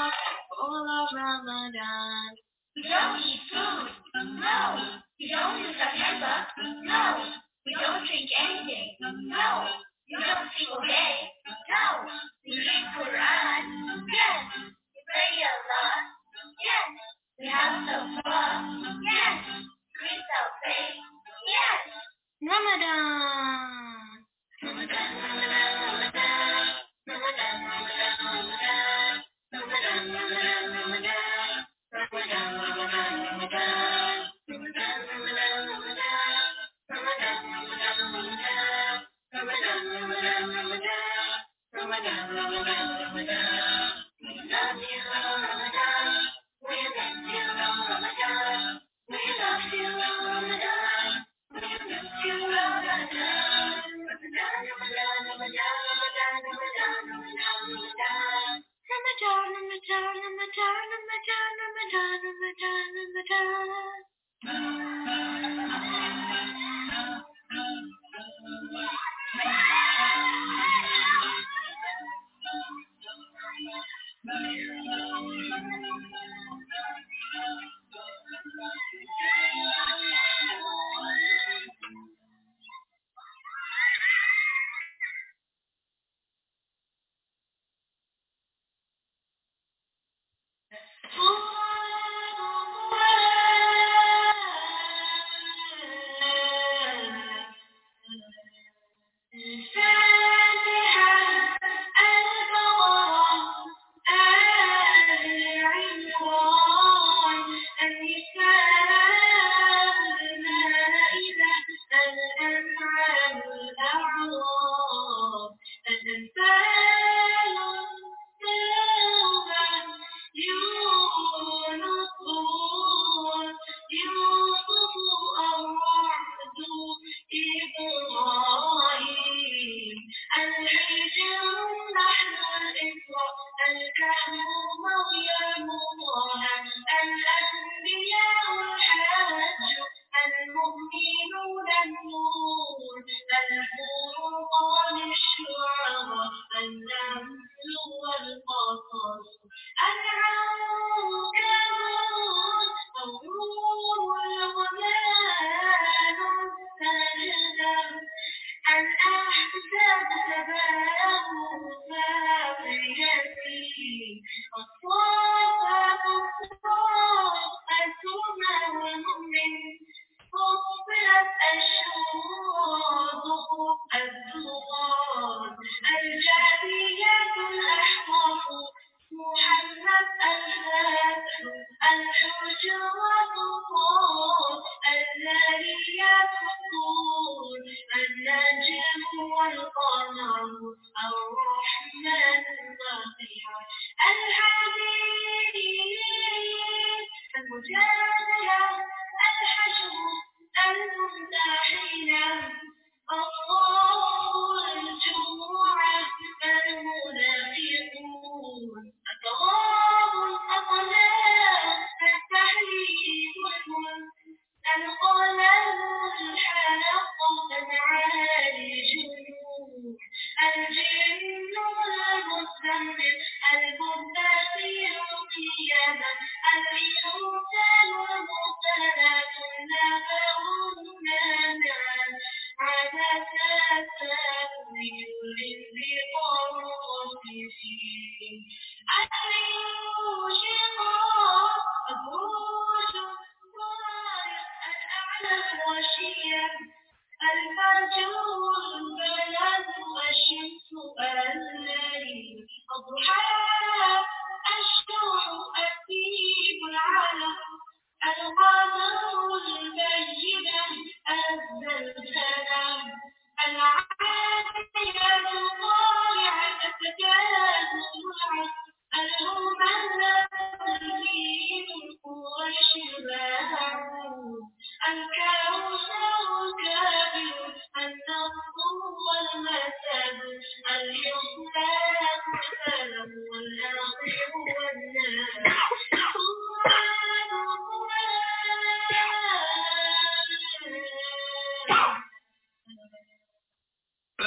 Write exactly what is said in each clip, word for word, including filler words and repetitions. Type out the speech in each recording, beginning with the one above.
month full of Ramadan. We don't eat food, no. We don't use our temper, no. We don't drink anything, no. We don't sing all day, no. We read Quran, yes. We pray a lot, yes. We have some fun, yes. Increase our faith, yes. Ramadan. Ramadan, Ramadan, Ramadan. Ramadan, Ramadan, Ramadan. Ramadan, Ramadan, Ramadan. Ramadan, Ramadan, Ramadan. Ramadan, Ramadan, Ramadan. Ramadan, Ramadan, Ramadan. Ramadan, Ramadan, Ramadan. Ramadan, Ramadan, Ramadan. We love you, Ramadan. We miss you, Ramadan. We love you, Ramadan. We miss you, Ramadan. Ramadan, Ramadan, Ramadan, Ramadan, Ramadan, Ramadan, Ramadan. Ramadan, Ramadan, Ramadan, Ramadan, Ramadan, Ramadan,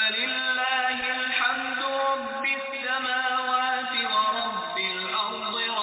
فلله الحمد رب السماوات ورب الأرض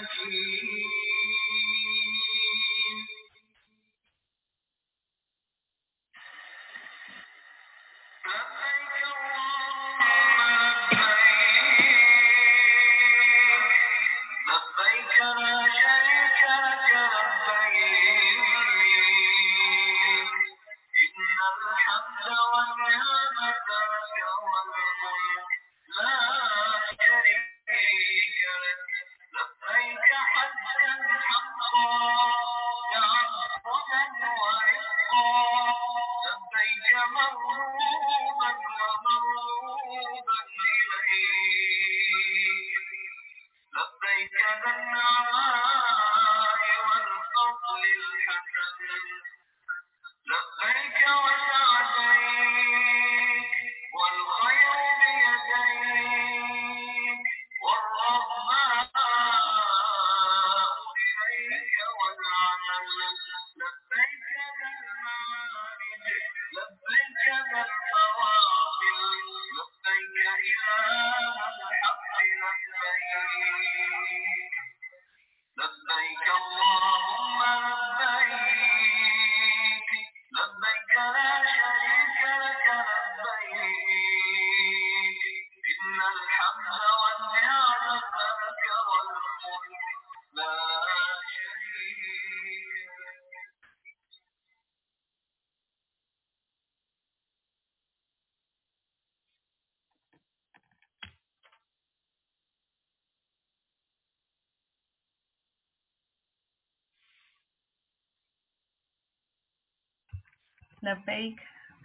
لبيك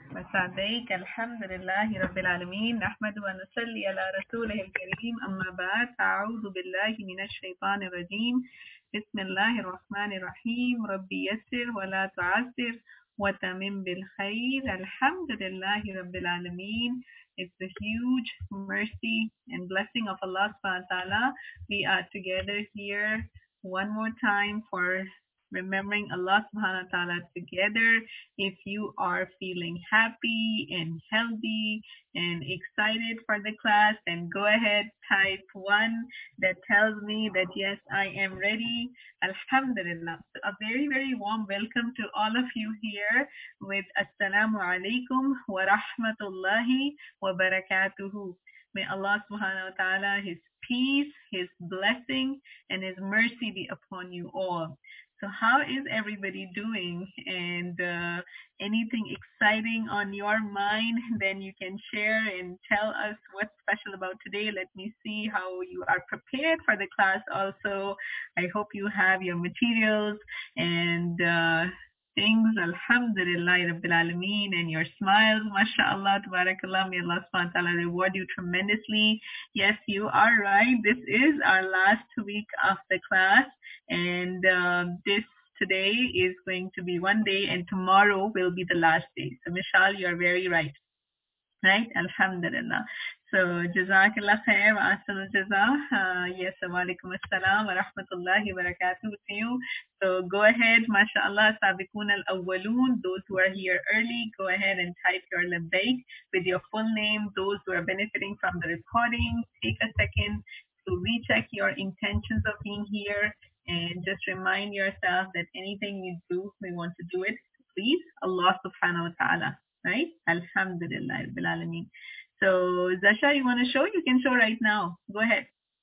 وسعديك. الحمد لله رب العالمين، نحمد ونصلي على رسوله الكريم. أما بعد، أعوذ بالله من الشيطان الرجيم. بسم الله الرحمن الرحيم. ربي يسر ولا تعسر وتمم بالخير. الحمد لله رب العالمين. It's the huge mercy and blessing of Allah subhanahu wa ta'ala. We are together here one more time for remembering Allah subhanahu wa ta'ala together. If you are feeling happy and healthy and excited for the class, then go ahead, type one that tells me that yes, I am ready. Alhamdulillah. A very, very warm welcome to all of you here with Assalamu alaikum wa rahmatullahi wa barakatuhu. May Allah subhanahu wa ta'ala, His peace, His blessing, and His mercy be upon you all. So how is everybody doing? And uh, anything exciting on your mind, then you can share and tell us what's special about today. Let me see how you are prepared for the class also. I hope you have your materials and uh, things. Alhamdulillah Rabbil Alameen, and your smiles. MashaAllah, Tabarakallah. May Allah subhanahu wa ta'ala reward you tremendously. Yes, you are right. This is our last week of the class. And um, this today is going to be one day, and tomorrow will be the last day. So, Michelle, you are very right. Right? Alhamdulillah. So, Jazakallah khair wa ahsanul jaza. Uh, yes, wa alaikum assalam wa rahmatullahi wa barakatuh to you. So, go ahead, mashallah, sabiqun al-awwaloon. Those who are here early, go ahead and type your labbaik with your full name. Those who are benefiting from the recording, take a second to recheck your intentions of being here and just remind yourself that anything you do, we want to do it to please Allah subhanahu wa ta'ala. Right? Alhamdulillah Rabbil Alameen. So, Zasha, you want to show? You can show right now. Go ahead.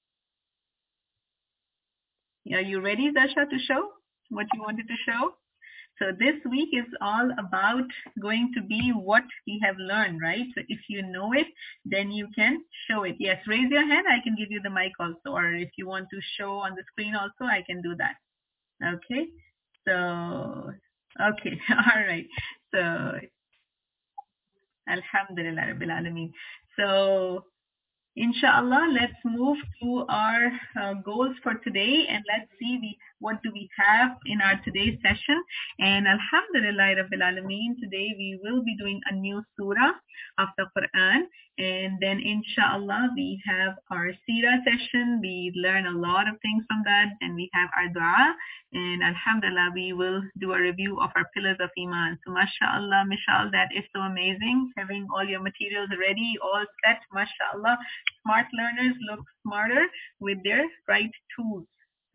Are you ready, Zasha, to show what you wanted to show? So this week is all about going to be what we have learned, right? So if you know it, then you can show it. Yes, raise your hand. I can give you the mic also. Or if you want to show on the screen also, I can do that. Okay? So, okay. All right. So, Alhamdulillah Rabbil Alameen. So, Inshallah, let's move to our uh, goals for today, and let's see we, what do we have in our today's session. And Alhamdulillah Rabbil Alameen, today we will be doing a new surah of the Quran, and then Inshallah we have our Sirah session. We learn a lot of things from that, and we have our dua, and Alhamdulillah we will do a review of our pillars of Iman. So MashaAllah, Mishal, that is so amazing, having all your materials ready, all set, MashaAllah. Smart learners look smarter with their right tools,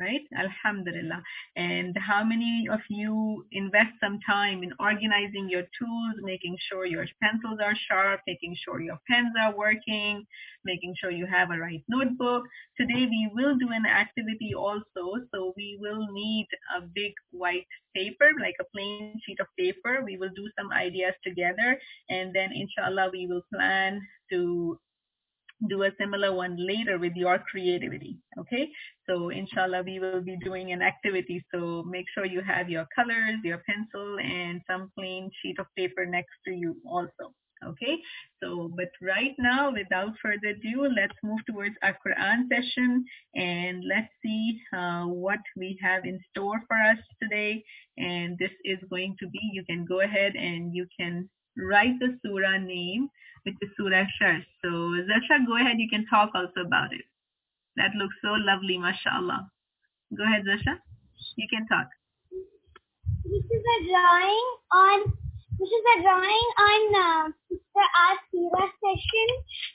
right? Alhamdulillah. And how many of you invest some time in organizing your tools, making sure your pencils are sharp, making sure your pens are working, making sure you have a right notebook? Today we will do an activity also. So we will need a big white paper, like a plain sheet of paper. We will do some ideas together, and then inshallah we will plan to do a similar one later with your creativity. Okay, so inshallah we will be doing an activity, so make sure you have your colors, your pencil, and some plain sheet of paper next to you also. Okay, so but right now, without further ado, let's move towards our Quran session, and let's see uh, what we have in store for us today. And this is going to be, you can go ahead and you can write the surah name with the surah Shar. So Zasha, go ahead, you can talk also about it. That looks so lovely, mashallah. Go ahead, Zasha. You can talk. This is a drawing on this is a drawing on uh, the art Sira session.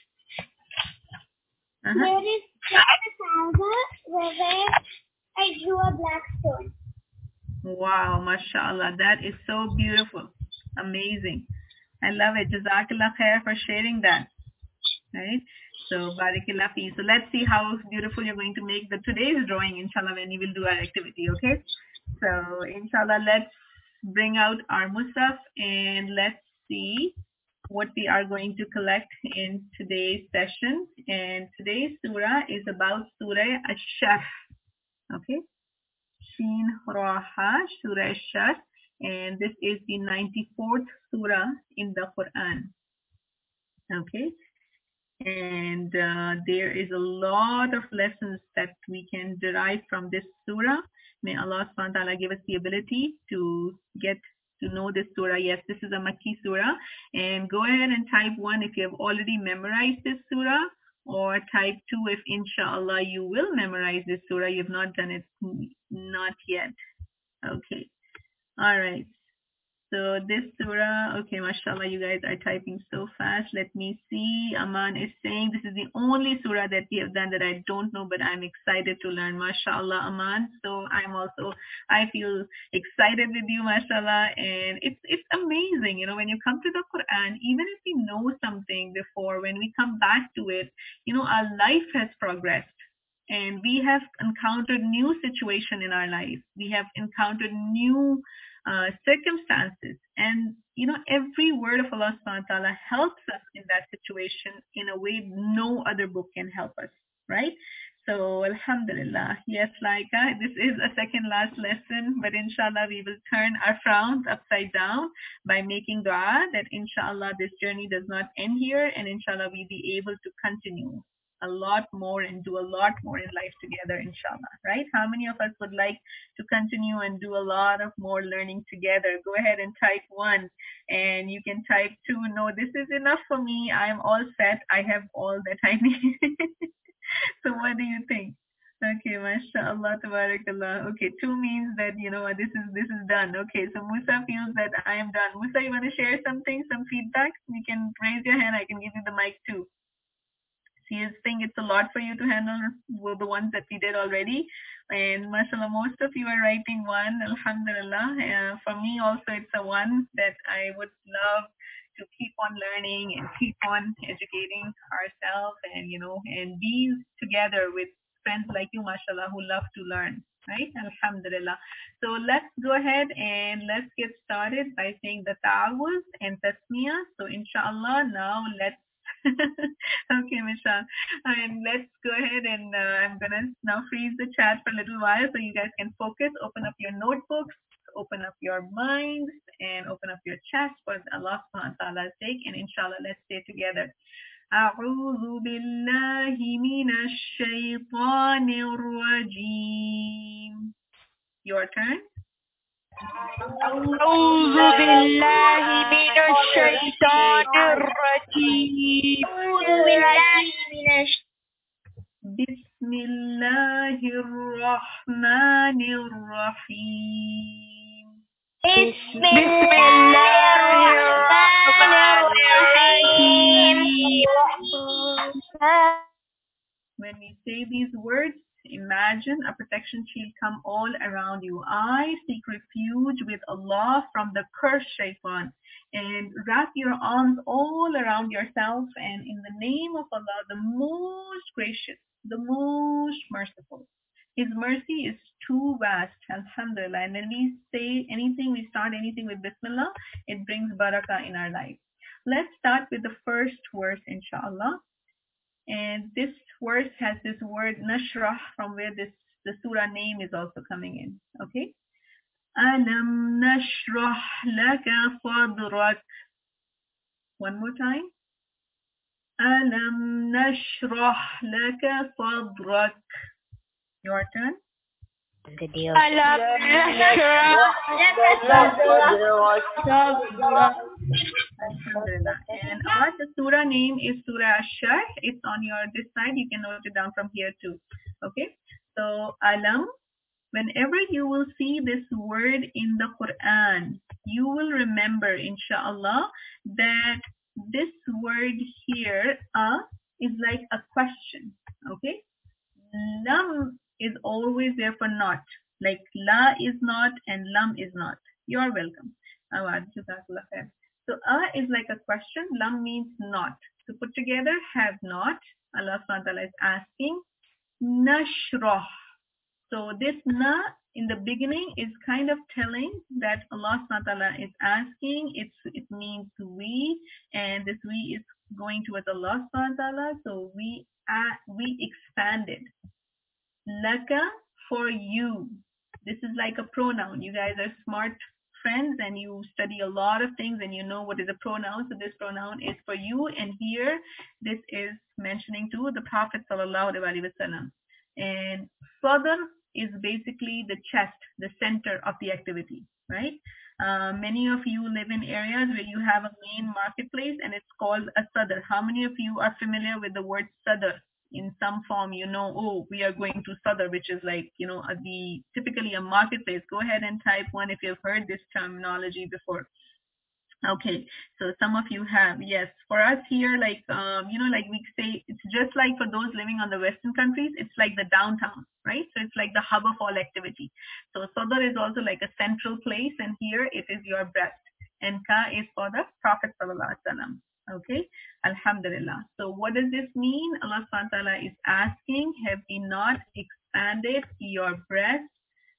Uh-huh. There is just a canvas where I drew a black stone. Wow, mashallah. That is so beautiful. Amazing. I love it. Jazakallah khair for sharing that. Right? So barakallah fi. So let's see how beautiful you're going to make the today's drawing, inshallah, when you will do our activity, okay? So inshallah, let's bring out our musaf and let's see what we are going to collect in today's session. And today's surah is about Surah Ash-Sharh. Okay? Sheen Raha, Surah Ash-Sharh. And this is the ninety-fourth surah in the Quran. Okay? And uh, there is a lot of lessons that we can derive from this surah. May Allah subhanahu wa ta'ala give us the ability to get to know this surah. Yes, this is a Makki surah. And go ahead and type one if you have already memorized this surah, or type two if inshallah you will memorize this surah. You have not done it, not yet. Okay. All right. So this surah, okay, mashallah, you guys are typing so fast. Let me see. Aman is saying this is the only surah that we have done that I don't know, but I'm excited to learn. Mashallah, Aman. So I'm also, I feel excited with you, mashallah. And it's it's amazing, you know, when you come to the Quran, even if we know something before, when we come back to it, you know, our life has progressed. And we have encountered new situation in our life. We have encountered new uh, circumstances. And, you know, every word of Allah subhanahu wa ta'ala helps us in that situation in a way no other book can help us, right? So, alhamdulillah. Yes, Laika, this is a second last lesson, but inshallah we will turn our frowns upside down by making dua that inshallah this journey does not end here, and inshallah we be able to continue a lot more and do a lot more in life together, inshallah, right? How many of us would like to continue and do a lot of more learning together? Go ahead and type one, and you can type two. No, this is enough for me. I'm all set. I have all that I need. So what do you think? Okay, mashallah, tabarakallah. Okay, two means that, you know, this is this is done. Okay, so Musa feels that I am done. Musa, you want to share something, some feedback? You can raise your hand. I can give you the mic too. She is saying it's a lot for you to handle were the ones that we did already. And mashallah, most of you are writing one, alhamdulillah. Uh, for me also, it's a one that I would love to keep on learning and keep on educating ourselves, and, you know, and be together with friends like you, mashallah, who love to learn. Right? Alhamdulillah. So let's go ahead and let's get started by saying the ta'awuz and tasmiyah. So inshallah, now let's okay, Michelle. And let's go ahead and uh, I'm going to now freeze the chat for a little while so you guys can focus, open up your notebooks, open up your minds, and open up your chats for Allah subhanahu wa ta'ala's sake. And inshallah, let's stay together. أعوذ بالله من الشيطان الرجيم. Your turn. أعوذ بالله من الشيطان الرجيم. أعوذ بالله من بسم الله الرحمن الرحيم. بسم الله الرحمن الرحيم. When we say these words, Imagine a protection shield come all around you. I seek refuge with Allah from the cursed shaitan. And wrap your arms all around yourself, and in the name of Allah, the most gracious, the most merciful. His mercy is too vast, alhamdulillah. And when we say anything, we start anything with Bismillah, it brings barakah in our life. Let's start with the first verse, inshallah. And this verse has this word nashrah, from where this the surah name is also coming in. Okay? Alam nashrah laka sadrak. One more time. Alam nashrah laka sadrak. Your turn. Alam nashrah Alhamdulillah. And our the surah name is Surah Ash-Sharh. It's on your this side. You can note it down from here too. Okay. So Alam. Whenever you will see this word in the Quran, you will remember, inshallah, that this word here, uh, is like a question. Okay? Lam is always there for not. Like la is not and lam is not. You're welcome. So uh is like a question. Lam means not. So put together, have not. Allah subhanahu wa ta'ala is asking, nashrah. So this na in the beginning is kind of telling that Allah subhanahu wa ta'ala is asking. It's, it means we, and this we is going towards Allah subhanahu wa ta'ala. So we, uh, we expanded. Laka, for you. This is like a pronoun. You guys are smart friends and you study a lot of things and you know what is a pronoun. So this pronoun is for you, and here this is mentioning to the Prophet sallallahu alaihi wasallam. And further is basically the chest, the center of the activity, right? Uh, many of you live in areas where you have a main marketplace and it's called a sadr. How many of you are familiar with the word sadr? In some form, you know, oh, we are going to sadr, which is like, you know, a, the typically a marketplace. Go ahead and type one if you've heard this terminology before. Okay, so some of you have, yes. For us here, like, um, you know, like we say, it's just like for those living on the Western countries, it's like the downtown, right? So it's like the hub of all activity. So Sadr is also like a central place, and here it is your breast. And Ka is for the Prophet Sallallahu Alaihi Wasallam. Okay, Alhamdulillah. So what does this mean? Allah Subhanahu wa Ta'ala is asking, have we not expanded your breast,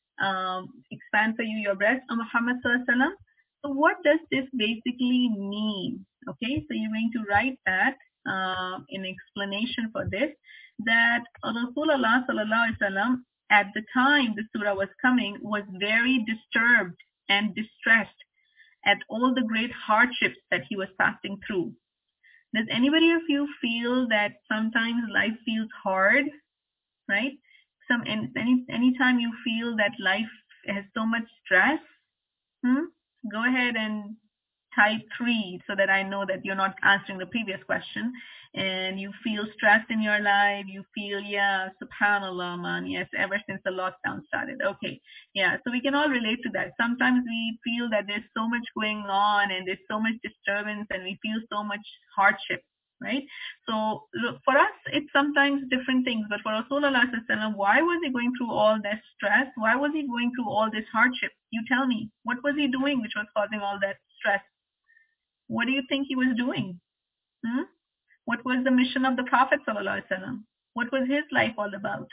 um, expand for you your breast, O Muhammad Sallallahu Alaihi Wasallam? So what does this basically mean? Okay, so you're going to write that uh, in explanation for this, that Rasulullah Sallallahu Alaihi Wasallam at the time the surah was coming was very disturbed and distressed at all the great hardships that he was passing through. Does anybody of you feel that sometimes life feels hard, right? Some any anytime you feel that life has so much stress, hmm? Go ahead and type three so that I know that you're not answering the previous question. And you feel stressed in your life, you feel, yeah, subhanallah, man, yes, ever since the lockdown started. Okay, yeah, so we can all relate to that. Sometimes we feel that there's so much going on and there's so much disturbance and we feel so much hardship, right? So look, for us, it's sometimes different things, but for Rasulullah, why was he going through all that stress? Why was he going through all this hardship? You tell me, what was he doing which was causing all that stress? What do you think he was doing? Hmm? What was the mission of the Prophet Sallallahu Alaihi Wasallam? What was his life all about?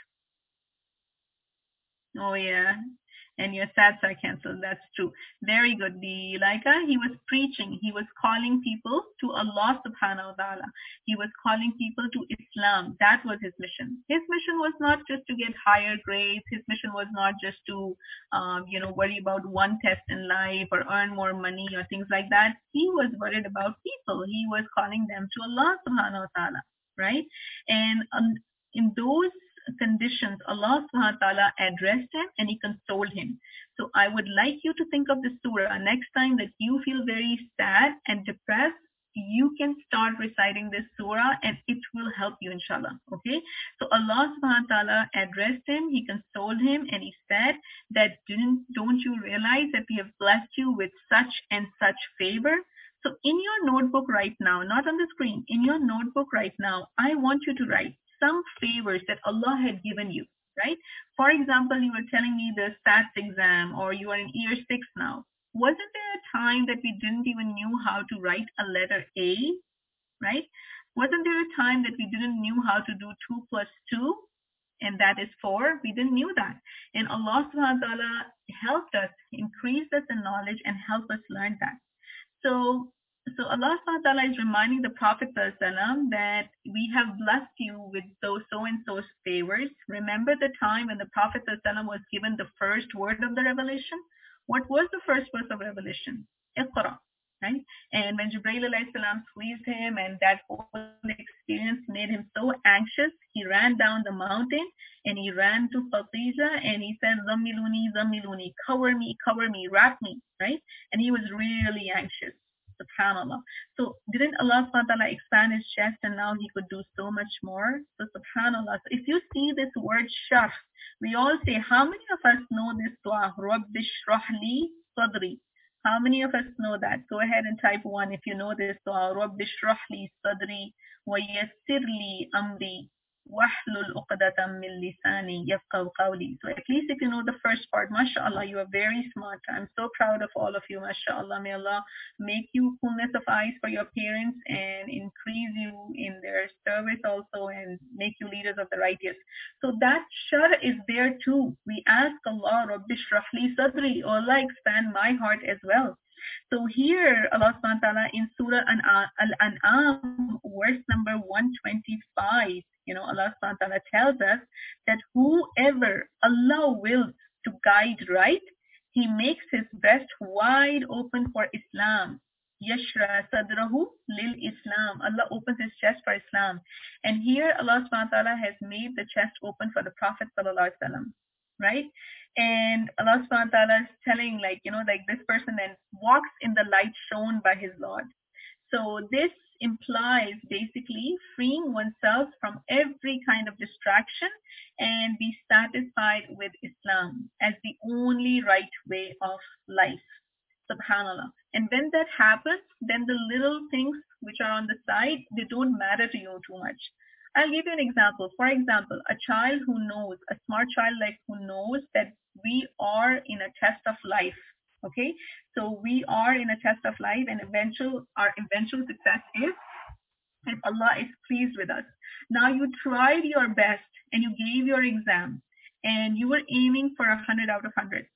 Oh yeah, and your sats are cancelled. That's true. Very good. The Laika, he was preaching. He was calling people to Allah subhanahu wa ta'ala. He was calling people to Islam. That was his mission. His mission was not just to get higher grades. His mission was not just to, um, you know, worry about one test in life or earn more money or things like that. He was worried about people. He was calling them to Allah subhanahu wa ta'ala, right? And um, in those conditions, Allah subhanahu wa ta'ala addressed him and he consoled him. So I would like you to think of this surah. Next time that you feel very sad and depressed, you can start reciting this surah and it will help you, inshallah. Okay? So Allah subhanahu wa ta'ala addressed him, he consoled him, and he said that didn't, don't you realize that we have blessed you with such and such favor? So in your notebook right now, not on the screen, in your notebook right now, I want you to write some favors that Allah had given you. right? For example, you were telling me the stats exam, or you are in year six now. Wasn't there a time that we didn't even knew how to write a letter A, right? Wasn't there a time that we didn't knew how to do two plus two, and that is four? We didn't knew that. And Allah subhanahu wa ta'ala helped us, increased us in knowledge, and helped us learn that. So, so Allah subhanahu wa ta'ala is reminding the Prophet ﷺ that we have blessed you with those so and so favors. Remember the time when the Prophet ﷺ was given the first word of the revelation? What was the first verse of revelation? Iqra, right? And when Jibreel alayhi salam squeezed him, and that whole experience made him so anxious, he ran down the mountain and he ran to Khadija and he said, Zammiluni, Zammiluni, cover me, cover me, wrap me, right? And he was really anxious. Subhanallah. So didn't Allah subhanahu wa ta'ala expand his chest, and now he could do so much more? So subhanallah. So if you see this word sharh, we all say, how many of us know this dua? Rabbi shrah li sadri. How many of us know that? Go ahead and type one if you know this dua. Rabbi shrah li sadri wa yassir li amri wahlul uqdatam min lisani yafqahu qawli. So at least if you know the first part, mashallah, you are very smart. I'm so proud of all of you, mashallah. May Allah make you fullness of eyes for your parents and increase you in their service also, and make you leaders of the righteous. So that shar is there too. We ask Allah, Rabbi shrah li sadri, oh Allah, expand my heart as well. So here, Allah subhanahu wa ta'ala in Surah Al-An'am, verse number one twenty-five, you know, Allah subhanahu wa ta'ala tells us that whoever Allah wills to guide right, He makes his breast wide open for Islam. Yashra sadrahu lil Islam. Allah opens his chest for Islam. And here Allah subhanahu wa ta'ala has made the chest open for the Prophet sallallahu alaihi wasallam, right? And Allah subhanahu wa ta'ala is telling, like, you know, like this person then walks in the light shown by his Lord. So this implies basically freeing oneself from every kind of distraction and be satisfied with Islam as the only right way of life. Subhanallah. And when that happens, then the little things which are on the side, they don't matter to you too much. I'll give you an example. For example, a child who knows, a smart child like who knows that we are in a test of life. Okay, so we are in a test of life, and eventual our eventual success is if Allah is pleased with us. Now you tried your best and you gave your exam and you were aiming for a hundred out of hundred.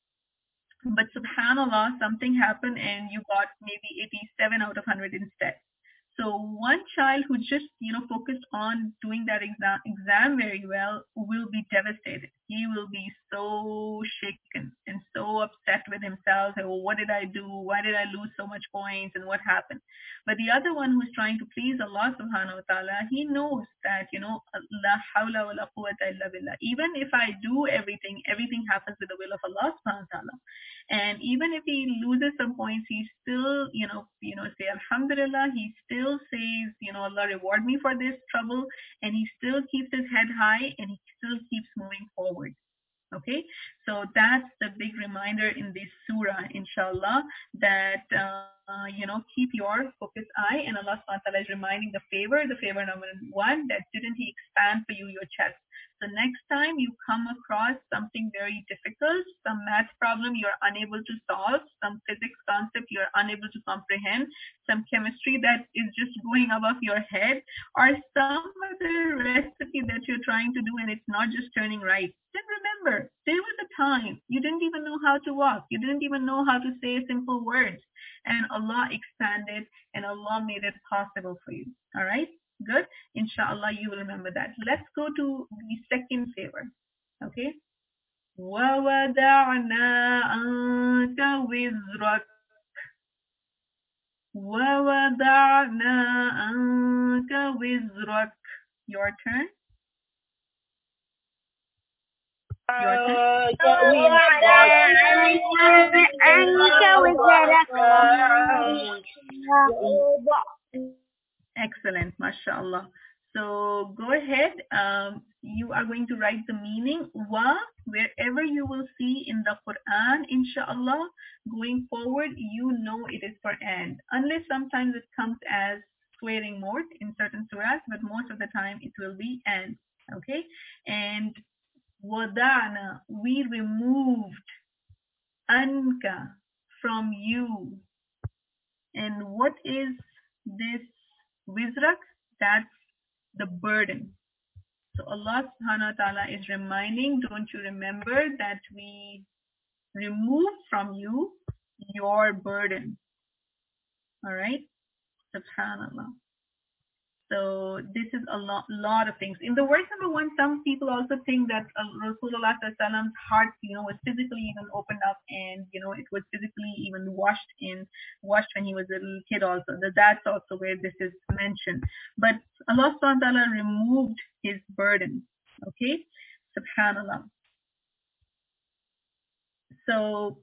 But subhanallah, something happened and you got maybe eighty-seven out of hundred instead. So one child who just, you know, focused on doing that exam, exam very well will be devastated. He will be so shaken and so upset with himself. Oh, what did I do? Why did I lose so much points, and what happened? But the other one who's trying to please Allah subhanahu wa ta'ala, he knows that, you know, la hawla wa la quwwata illa billah. Even if I do everything, everything happens with the will of Allah subhanahu wa ta'ala. And even if he loses some points, he still, you know, you know, say Alhamdulillah. He still says, you know, Allah reward me for this trouble, and he still keeps his head high and he still keeps moving forward. Okay, so that's the big reminder in this surah, inshallah, that uh, you know, keep your focused eye, and Allah subhanahu wa ta'ala is reminding the favor, the favor number one, that didn't He expand for you your chest. So next time you come across something very difficult, some math problem you're unable to solve, some physics concept you're unable to comprehend, some chemistry that is just going above your head, or some other recipe that you're trying to do and it's not just turning right, then remember, there was a time you didn't even know how to walk. You didn't even know how to say simple words. And Allah expanded and Allah made it possible for you. All right? Good. Inshallah, you will remember that. Let's go to the second favor. Okay? وَوَدَعْنَا عَنْكَ وِزْرَكَ وَوَدَعْنَا عَنْكَ وِزْرَكَ. Your turn. Your turn. Excellent, mashallah. So go ahead. Um, you are going to write the meaning wa wherever you will see in the Quran, inshallah. Going forward, you know it is for and, unless sometimes it comes as swearing mode in certain surahs, but most of the time it will be and. Okay, and وَضَعْنَا, we removed, anka, from you. And what is this wizrak? That's the burden. So Allah subhanahu wa ta'ala is reminding, don't you remember that we removed from you your burden? All right? Subhanallah. So this is a lot, lot of things. In the verse number one, some people also think that uh, Rasulullah sallallahu alaihi wasallam's heart, you know, was physically even opened up, and you know, it was physically even washed in, washed when he was a little kid. Also, that that's also where this is mentioned. But Allah subhanahu wa ta'ala removed his burden. Okay, Subhanallah. So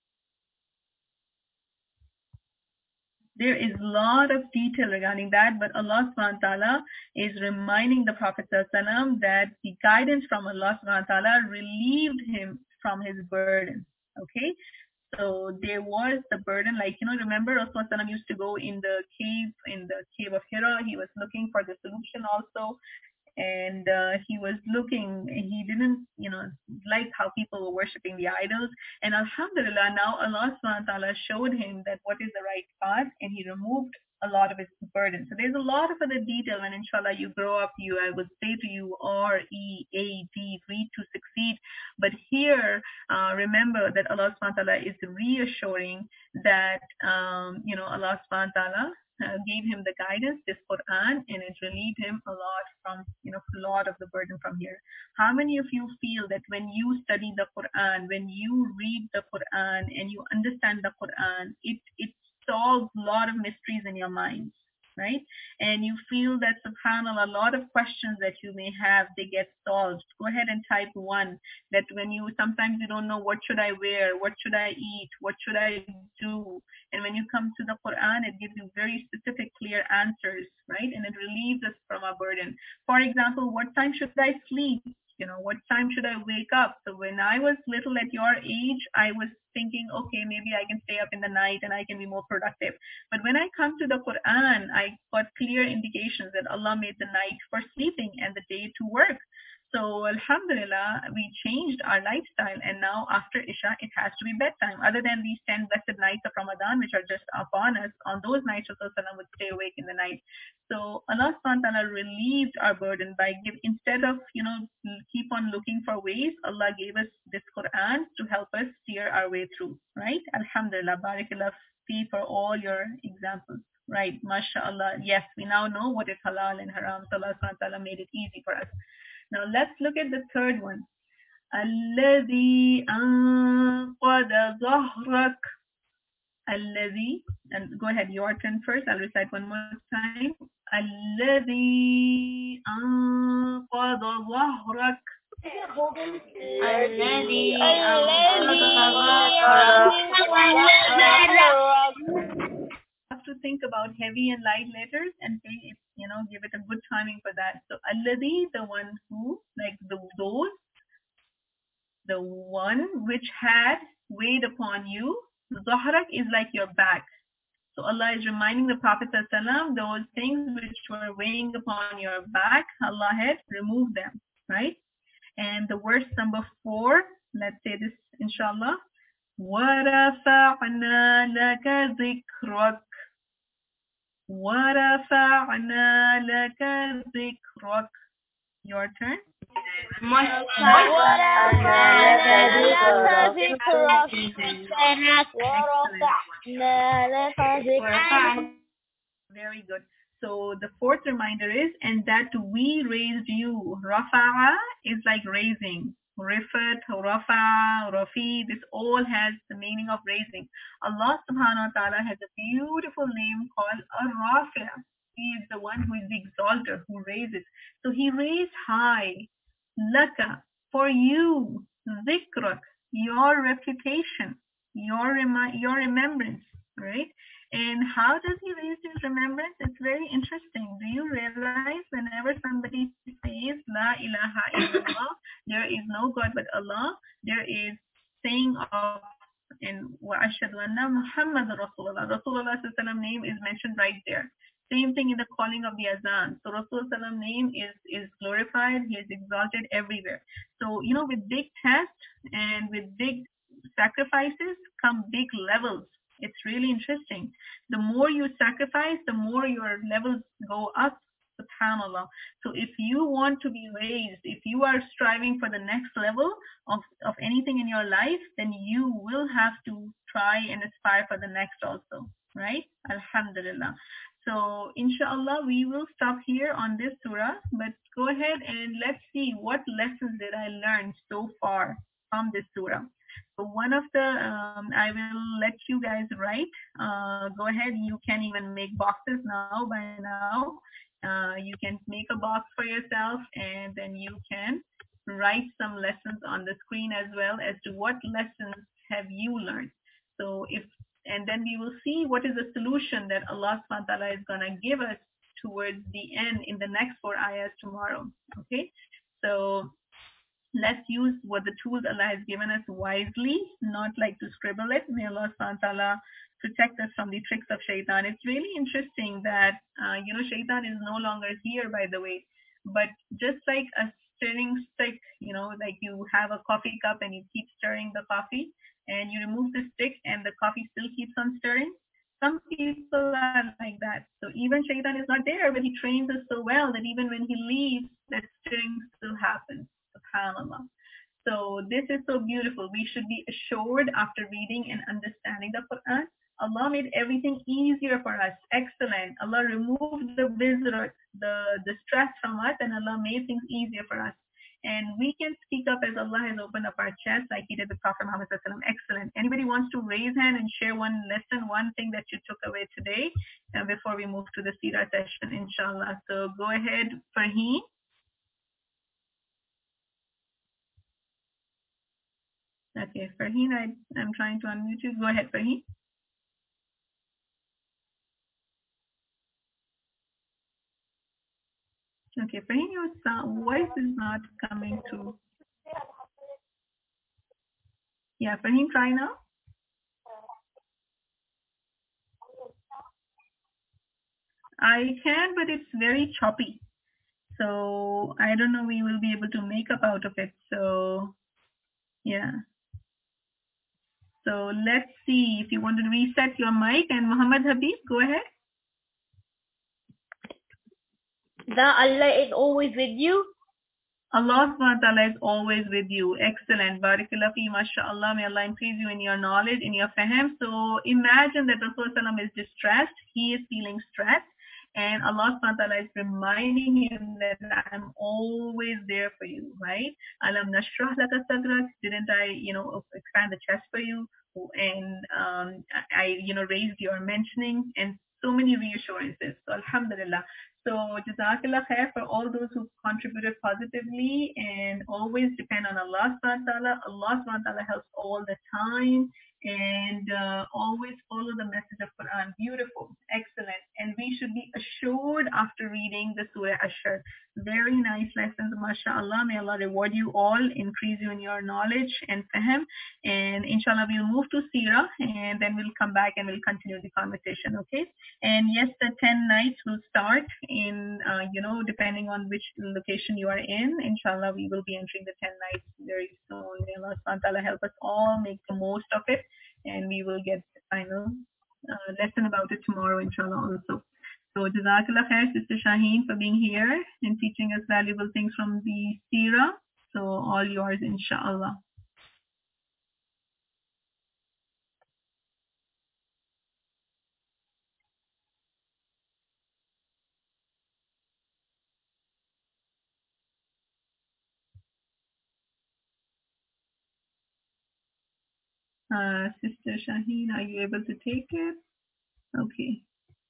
there is a lot of detail regarding that, but Allah subhanahu wa ta'ala is reminding the Prophet ﷺ that the guidance from Allah subhanahu wa ta'ala relieved him from his burden. Okay? So there was the burden, like, you know, remember Rasulullah used to go in the cave, in the cave of Hira. He was looking for the solution also. And uh, he was looking, he didn't, you know, like how people were worshipping the idols. And alhamdulillah, now Allah subhanahu wa ta'ala showed him that what is the right path, and he removed a lot of his burden. So there's a lot of other detail, and inshallah you grow up, you, I would say to you, R E A D, read to succeed. But here, uh, remember that Allah subhanahu wa ta'ala is reassuring that, um, you know, Allah subhanahu wa ta'ala uh, gave him the guidance, this Quran, and it relieved him a lot from, you know, a lot of the burden from here. How many of you feel that when you study the Quran, when you read the Quran and you understand the Quran, it, it solves a lot of mysteries in your minds, right? And you feel that, subhanAllah, a lot of questions that you may have, they get solved. Go ahead and type one, that when you, sometimes you don't know what should I wear, what should I eat, what should I do? And when you come to the Quran, it gives you very specific, clear answers, right? And it relieves us from our burden. For example, what time should I sleep? You know, what time should I wake up? So when I was little at your age, I was thinking, okay, maybe I can stay up in the night and I can be more productive. But when I come to the Quran, I got clear indications that Allah made the night for sleeping and the day to work. So alhamdulillah, we changed our lifestyle, and now after Isha, it has to be bedtime. Other than these ten blessed nights of Ramadan, which are just upon us, on those nights, Rasulullah would stay awake in the night. So Allah subhanahu wa ta'ala relieved our burden by give, instead of, you know, keep on looking for ways, Allah gave us this Quran to help us steer our way through, right? Alhamdulillah, barakallah fi for all your examples. Right, mashallah. Yes, we now know what is halal and haram. So Allah subhanahu wa ta'ala made it easy for us. Now let's look at the third one. الذي أنقذ ظهرك. الذي, and go ahead, your turn first. I'll recite one more time. الذي أنقذ ظهرك. الذي Have to think about heavy and light letters and say, you know, give it a good timing for that. So alladhi, the one who, like the those, the one which had weighed upon you. Zahrak is like your back. So Allah is reminding the Prophet ﷺ, those things which were weighing upon your back, Allah had removed them, right? And the verse number four, let's say this inshallah. وَرَفَعْنَا لَكَ ذِكْرَكَ وَرَفَعْنَا لَكَ ذِكْرَكَ. Your turn. Very good. So the fourth reminder is, and that we raised you. Rafa'a is like raising. Rifat, Rafa, Rafi, this all has the meaning of raising. Allah subhanahu wa ta'ala has a beautiful name called Ar-Rafi'. He is the one who is the exalter, who raises. So he raised high. Laka, for you. Zikrak, your reputation, your, remi- your remembrance, right? And how does he raise his remembrance? It's very interesting. Do you realize whenever somebody says La ilaha illallah, there is no God but Allah, there is saying of in wa ashhadu anna Muhammad Rasulullah. Rasulullah's name is mentioned right there. Same thing in the calling of the azan. So Rasulullah name is, is glorified, he is exalted everywhere. So, you know, with big tests and with big sacrifices come big levels. It's really interesting. The more you sacrifice, the more your levels go up. SubhanAllah. So if you want to be raised, if you are striving for the next level of, of anything in your life, then you will have to try and aspire for the next also, right? Alhamdulillah. So inshallah, we will stop here on this surah, but go ahead and let's see what lessons did I learn so far from this surah. So one of the, um, I will let you guys write. Uh, go ahead, you can even make boxes now by now. Uh, you can make a box for yourself and then you can write some lessons on the screen as well as to what lessons have you learned. So if, and then we will see what is the solution that Allah subhanahu wa ta'ala is going to give us towards the end in the next four ayahs tomorrow. Okay. So let's use what the tools Allah has given us wisely, not like to scribble it. May Allah subhanahu wa ta'ala protect us from the tricks of shaitan. It's really interesting that, uh, you know, shaitan is no longer here, by the way. But just like a stirring stick, you know, like you have a coffee cup and you keep stirring the coffee and you remove the stick and the coffee still keeps on stirring. Some people are like that. So even shaitan is not there, but he trains us so well that even when he leaves, that stirring still happens. SubhanAllah. So this is so beautiful. We should be assured after reading and understanding the Quran. Allah made everything easier for us. Excellent. Allah removed the visitor, the, the stress from us, and Allah made things easier for us. And we can speak up as Allah has opened up our chest like he did with Prophet Muhammad. Excellent. Anybody wants to raise hand and share one lesson, one thing that you took away today uh, before we move to the Sira session, inshallah. So go ahead, Farheen. Okay, Farheen, I, I'm trying to unmute you. Go ahead, Farheen. Okay, Farheen, your sound, voice is not coming through. Yeah, Farheen, try now. I can, but it's very choppy. So I don't know we will be able to make up out of it. So yeah. So let's see if you want to reset your mic, and Muhammad Habib, go ahead. That Allah is always with you. Allah subhanahu wa ta'ala is always with you. Excellent. Barakallah fi, mashallah. May Allah increase you in your knowledge, in your fahm. So imagine that Rasulullah is distressed. He is feeling stressed. And Allah subhanahu wa ta'ala is reminding him that I'm always there for you, right? Alam nashrah laka sadrak. Didn't I, you know, expand the chest for you? And um, I, you know, raised your mentioning and so many reassurances. So alhamdulillah. So Jazakallah khair for all those who contributed positively and always depend on Allah subhanahu wa ta'ala. Allah subhanahu wa ta'ala helps all the time and uh, always follow the message of Quran. Beautiful. Excellent. And we should be assured after reading the Surah Ash-Shar. Very nice lessons, mashallah. May Allah reward you all, increase you in your knowledge and fahm. And inshallah we'll move to Sirah and then we'll come back and we'll continue the conversation, okay? And yes, the ten nights will start in, uh, you know, depending on which location you are in. Inshallah, we will be entering the ten nights very soon. May Allah subhanahu wa ta'ala help us all make the most of it. And we will get the final uh, lesson about it tomorrow, inshallah, also. So, Jazakallah khair, Sister Shaheen, for being here and teaching us valuable things from the Sirah. So, all yours, inshallah. Uh, Sister Shaheen, are you able to take it? Okay.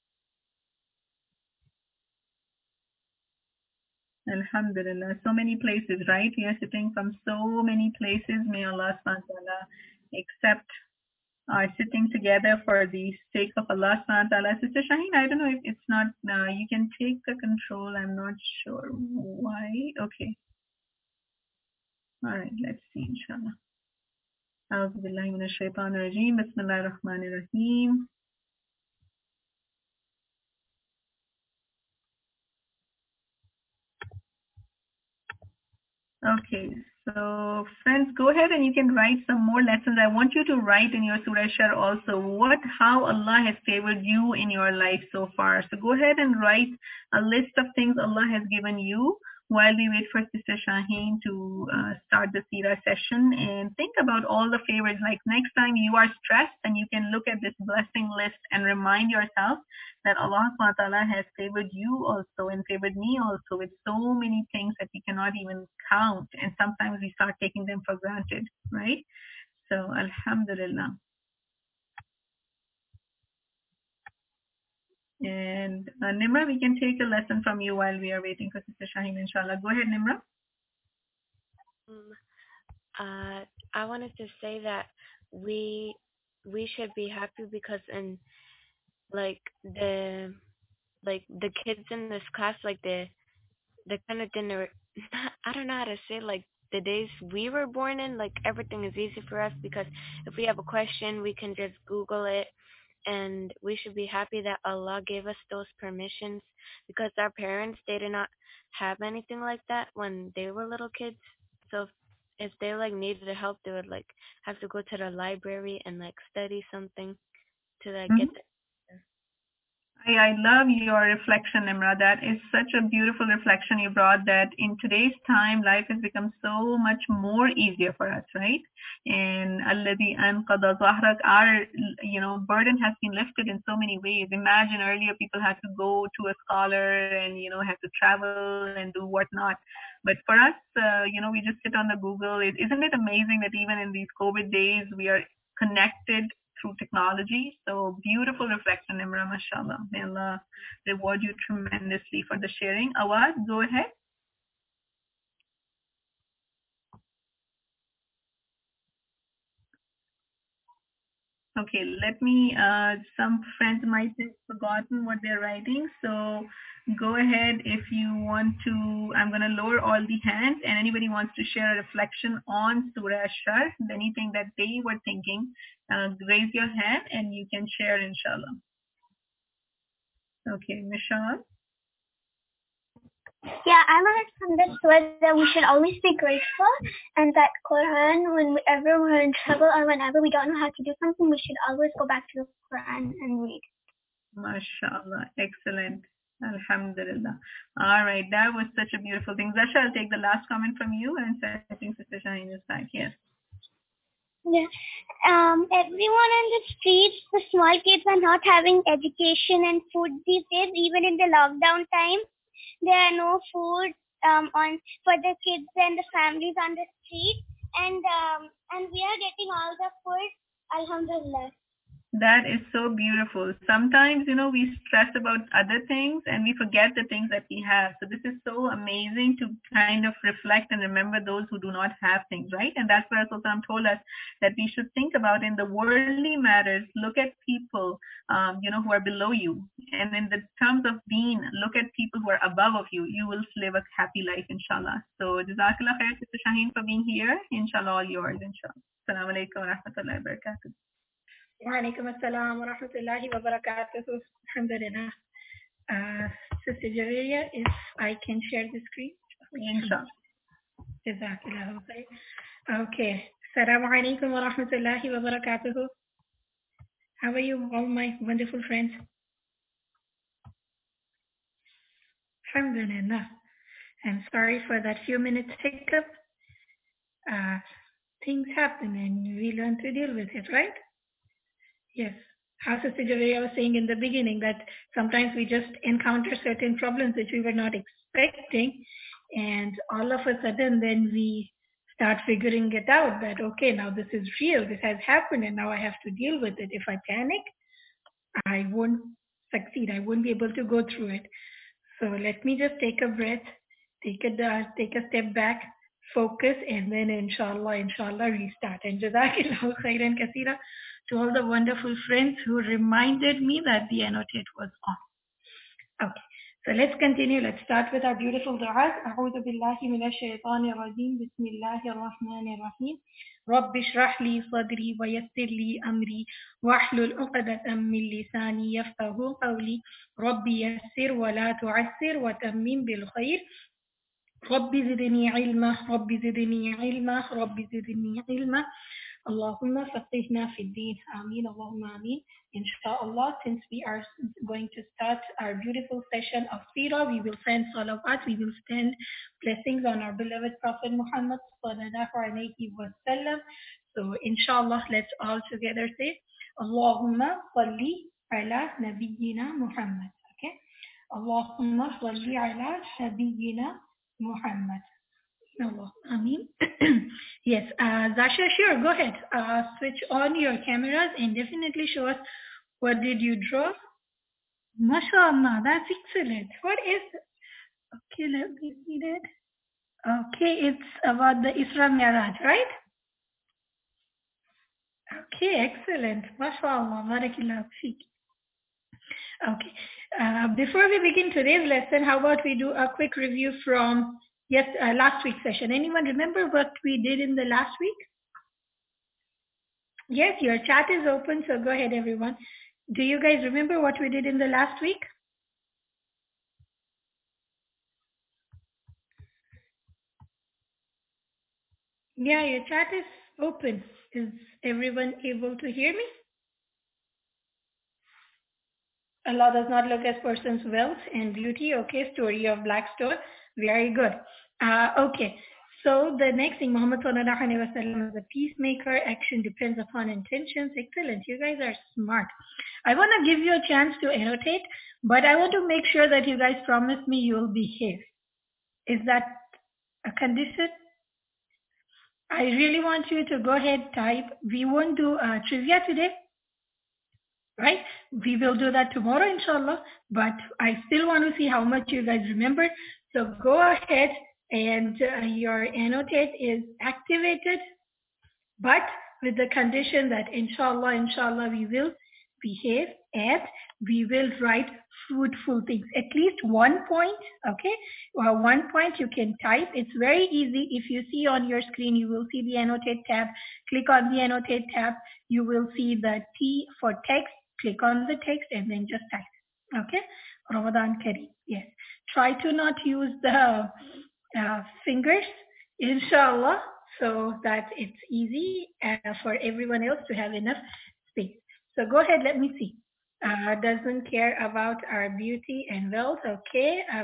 Alhamdulillah. So many places, right? We are sitting from so many places. May Allah subhanahu wa ta'ala accept our sitting together for the sake of Allah subhanahu wa ta'ala. Sister Shaheen, I don't know if it's not, uh, you can take the control. I'm not sure why. Okay. All right. Let's see, inshallah. A'udhu billahi minash shaitanir rajeem. Bismillahir rahmanir rahim. Okay, so friends, go ahead and you can write some more lessons. I want you to write in your Surah Shar also what, how Allah has favored you in your life so far. So go ahead and write a list of things Allah has given you while we wait for Sister Shaheen to uh, start the Sira session, and think about all the favors. Like next time you are stressed, and you can look at this blessing list and remind yourself that Allah subhanahu wa ta'ala has favored you also and favored me also with so many things that we cannot even count. And sometimes we start taking them for granted, right? So Alhamdulillah. And uh, Nimra, we can take a lesson from you while we are waiting for Sister Shaheen, inshallah. Go ahead, Nimra. Um, uh, I wanted to say that we we should be happy because in like the like the kids in this class, like the the kind of dinner, I don't know how to say, like the days we were born in, like everything is easy for us because if we have a question, we can just Google it, and we should be happy that Allah gave us those permissions because our parents, they did not have anything like that when they were little kids. So if, if they like needed help, they would like have to go to the library and like study something to like Mhm. get the I, I love your reflection, Nimra. That is such a beautiful reflection you brought, that in today's time, life has become so much more easier for us, right? And alladhi anqada zahrak, our, you know, burden has been lifted in so many ways. Imagine earlier people had to go to a scholar and, you know, have to travel and do whatnot. But for us, uh, you know, we just sit on the Google. It, isn't it amazing that even in these COVID days, we are connected through technology? So beautiful reflection, Imra, mashallah. May Allah reward you tremendously for the sharing. Awad, go ahead. Okay, let me, uh, some friends might have forgotten what they're writing. So go ahead if you want to. I'm going to lower all the hands, and anybody wants to share a reflection on Surah Ash-Shar, anything that they were thinking, uh, raise your hand and you can share, inshallah. Okay, Michelle. Yeah, I learned from this word that we should always be grateful, and that Quran, whenever we're in trouble or whenever we don't know how to do something, we should always go back to the Quran and read. MashaAllah. Excellent. Alhamdulillah. All right. That was such a beautiful thing. Zasha, I'll take the last comment from you, and I think Sister Shaheen is back. Yes. Yeah. Um, everyone in the streets, the small kids are not having education and food these days, even in the lockdown time. There are no food um, on for the kids and the families on the street, and um, and we are getting all the food. Alhamdulillah. That is so beautiful. Sometimes, you know, we stress about other things and we forget the things that we have. So this is so amazing to kind of reflect and remember those who do not have things, right? And that's where Sultan told us that we should think about in the worldly matters, look at people, um, you know, who are below you. And in the terms of deen, look at people who are above of you. You will live a happy life, inshallah. So Jazakallah khair, Sister Shaheen, for being here. Inshallah, all yours, inshallah. Assalamu alaikum wa rahmatullahi wa barakatuh. Walaikum assalam wa rahmatullahi wa barakatuhu. Alhamdulillah. Uh, Sister Javeria, if I can share the screen. Inshallah. Jazakallahu khair. Okay. Assalamu alaikum wa rahmatullahi wa barakatuhu. How are you, all my wonderful friends? Alhamdulillah. I'm sorry for that few minutes hiccup. Uh, things happen and we learn to deal with it, right? Yes. How Sister Javeria was saying in the beginning, that sometimes we just encounter certain problems which we were not expecting, and all of a sudden then we start figuring it out that, okay, now this is real, this has happened, and now I have to deal with it. If I panic, I won't succeed. I won't be able to go through it. So let me just take a breath, take a, uh, take a step back, focus, and then inshallah, inshallah, restart. And Jazakillahu khairan kaseera to all the wonderful friends who reminded me that the annotate was on. Okay, so let's continue. Let's start with our beautiful du'as. A'udhu billahi minash shaitanir rajeem. Bismillahir rahmanir rahim. رب اشرح لي صدري ويسر لي أمري واحلل عقدة من لساني يفقهوا قولي رب يسر ولا تعسر وتمم بالخير رب زدني علما رب زدني علما رب زدني علما اللهم فقهنا في الدين آمين اللهم آمين Inshallah, since we are going to start our beautiful session of Sirah, we will send salawat, we will send blessings on our beloved Prophet Muhammad sallallahu alayhi wa sallam. So inshallah, let's all together say Allahumma salli ala nabiyyina Muhammad. Okay? Allahumma salli ala nabiyyina Muhammad. Allah. Ameen. Yes, uh, Zasha, sure, go ahead. Uh, switch on your cameras and definitely show us what did you draw. MashaAllah, that's excellent. What is, okay, let me read it. Okay, it's about the Isra Miraj, right? Okay, excellent. MashaAllah, barakallah feek. Okay, uh, before we begin today's lesson, how about we do a quick review from yes, uh, last week's session. Anyone remember what we did in the last week? Yes, your chat is open, so go ahead, everyone. Do you guys remember what we did in the last week? Yeah, your chat is open. Is everyone able to hear me? Allah does not look at person's wealth and beauty. Okay, story of Black Stone. Very good. Uh, okay, so the next thing, Muhammad sallallahu alaihi wasallam is a peacemaker. Action depends upon intentions. Excellent. You guys are smart. I want to give you a chance to annotate, but I want to make sure that you guys promise me you will behave. Is that a condition? I really want you to go ahead, type. We won't do uh, trivia today, right? We will do that tomorrow, inshallah. But I still want to see how much you guys remember. So go ahead and uh, your annotate is activated, but with the condition that inshallah, inshallah, we will behave and we will write fruitful things. At least one point, okay? Well, one point you can type. It's very easy. If you see on your screen, you will see the annotate tab. Click on the annotate tab. You will see the T for text. Click on the text and then just type. Okay? Ramadan Kareem. Yes. Try to not use the uh, fingers, inshallah, so that it's easy uh, for everyone else to have enough space. So go ahead, let me see. Uh, doesn't care about our beauty and wealth. Okay. Uh,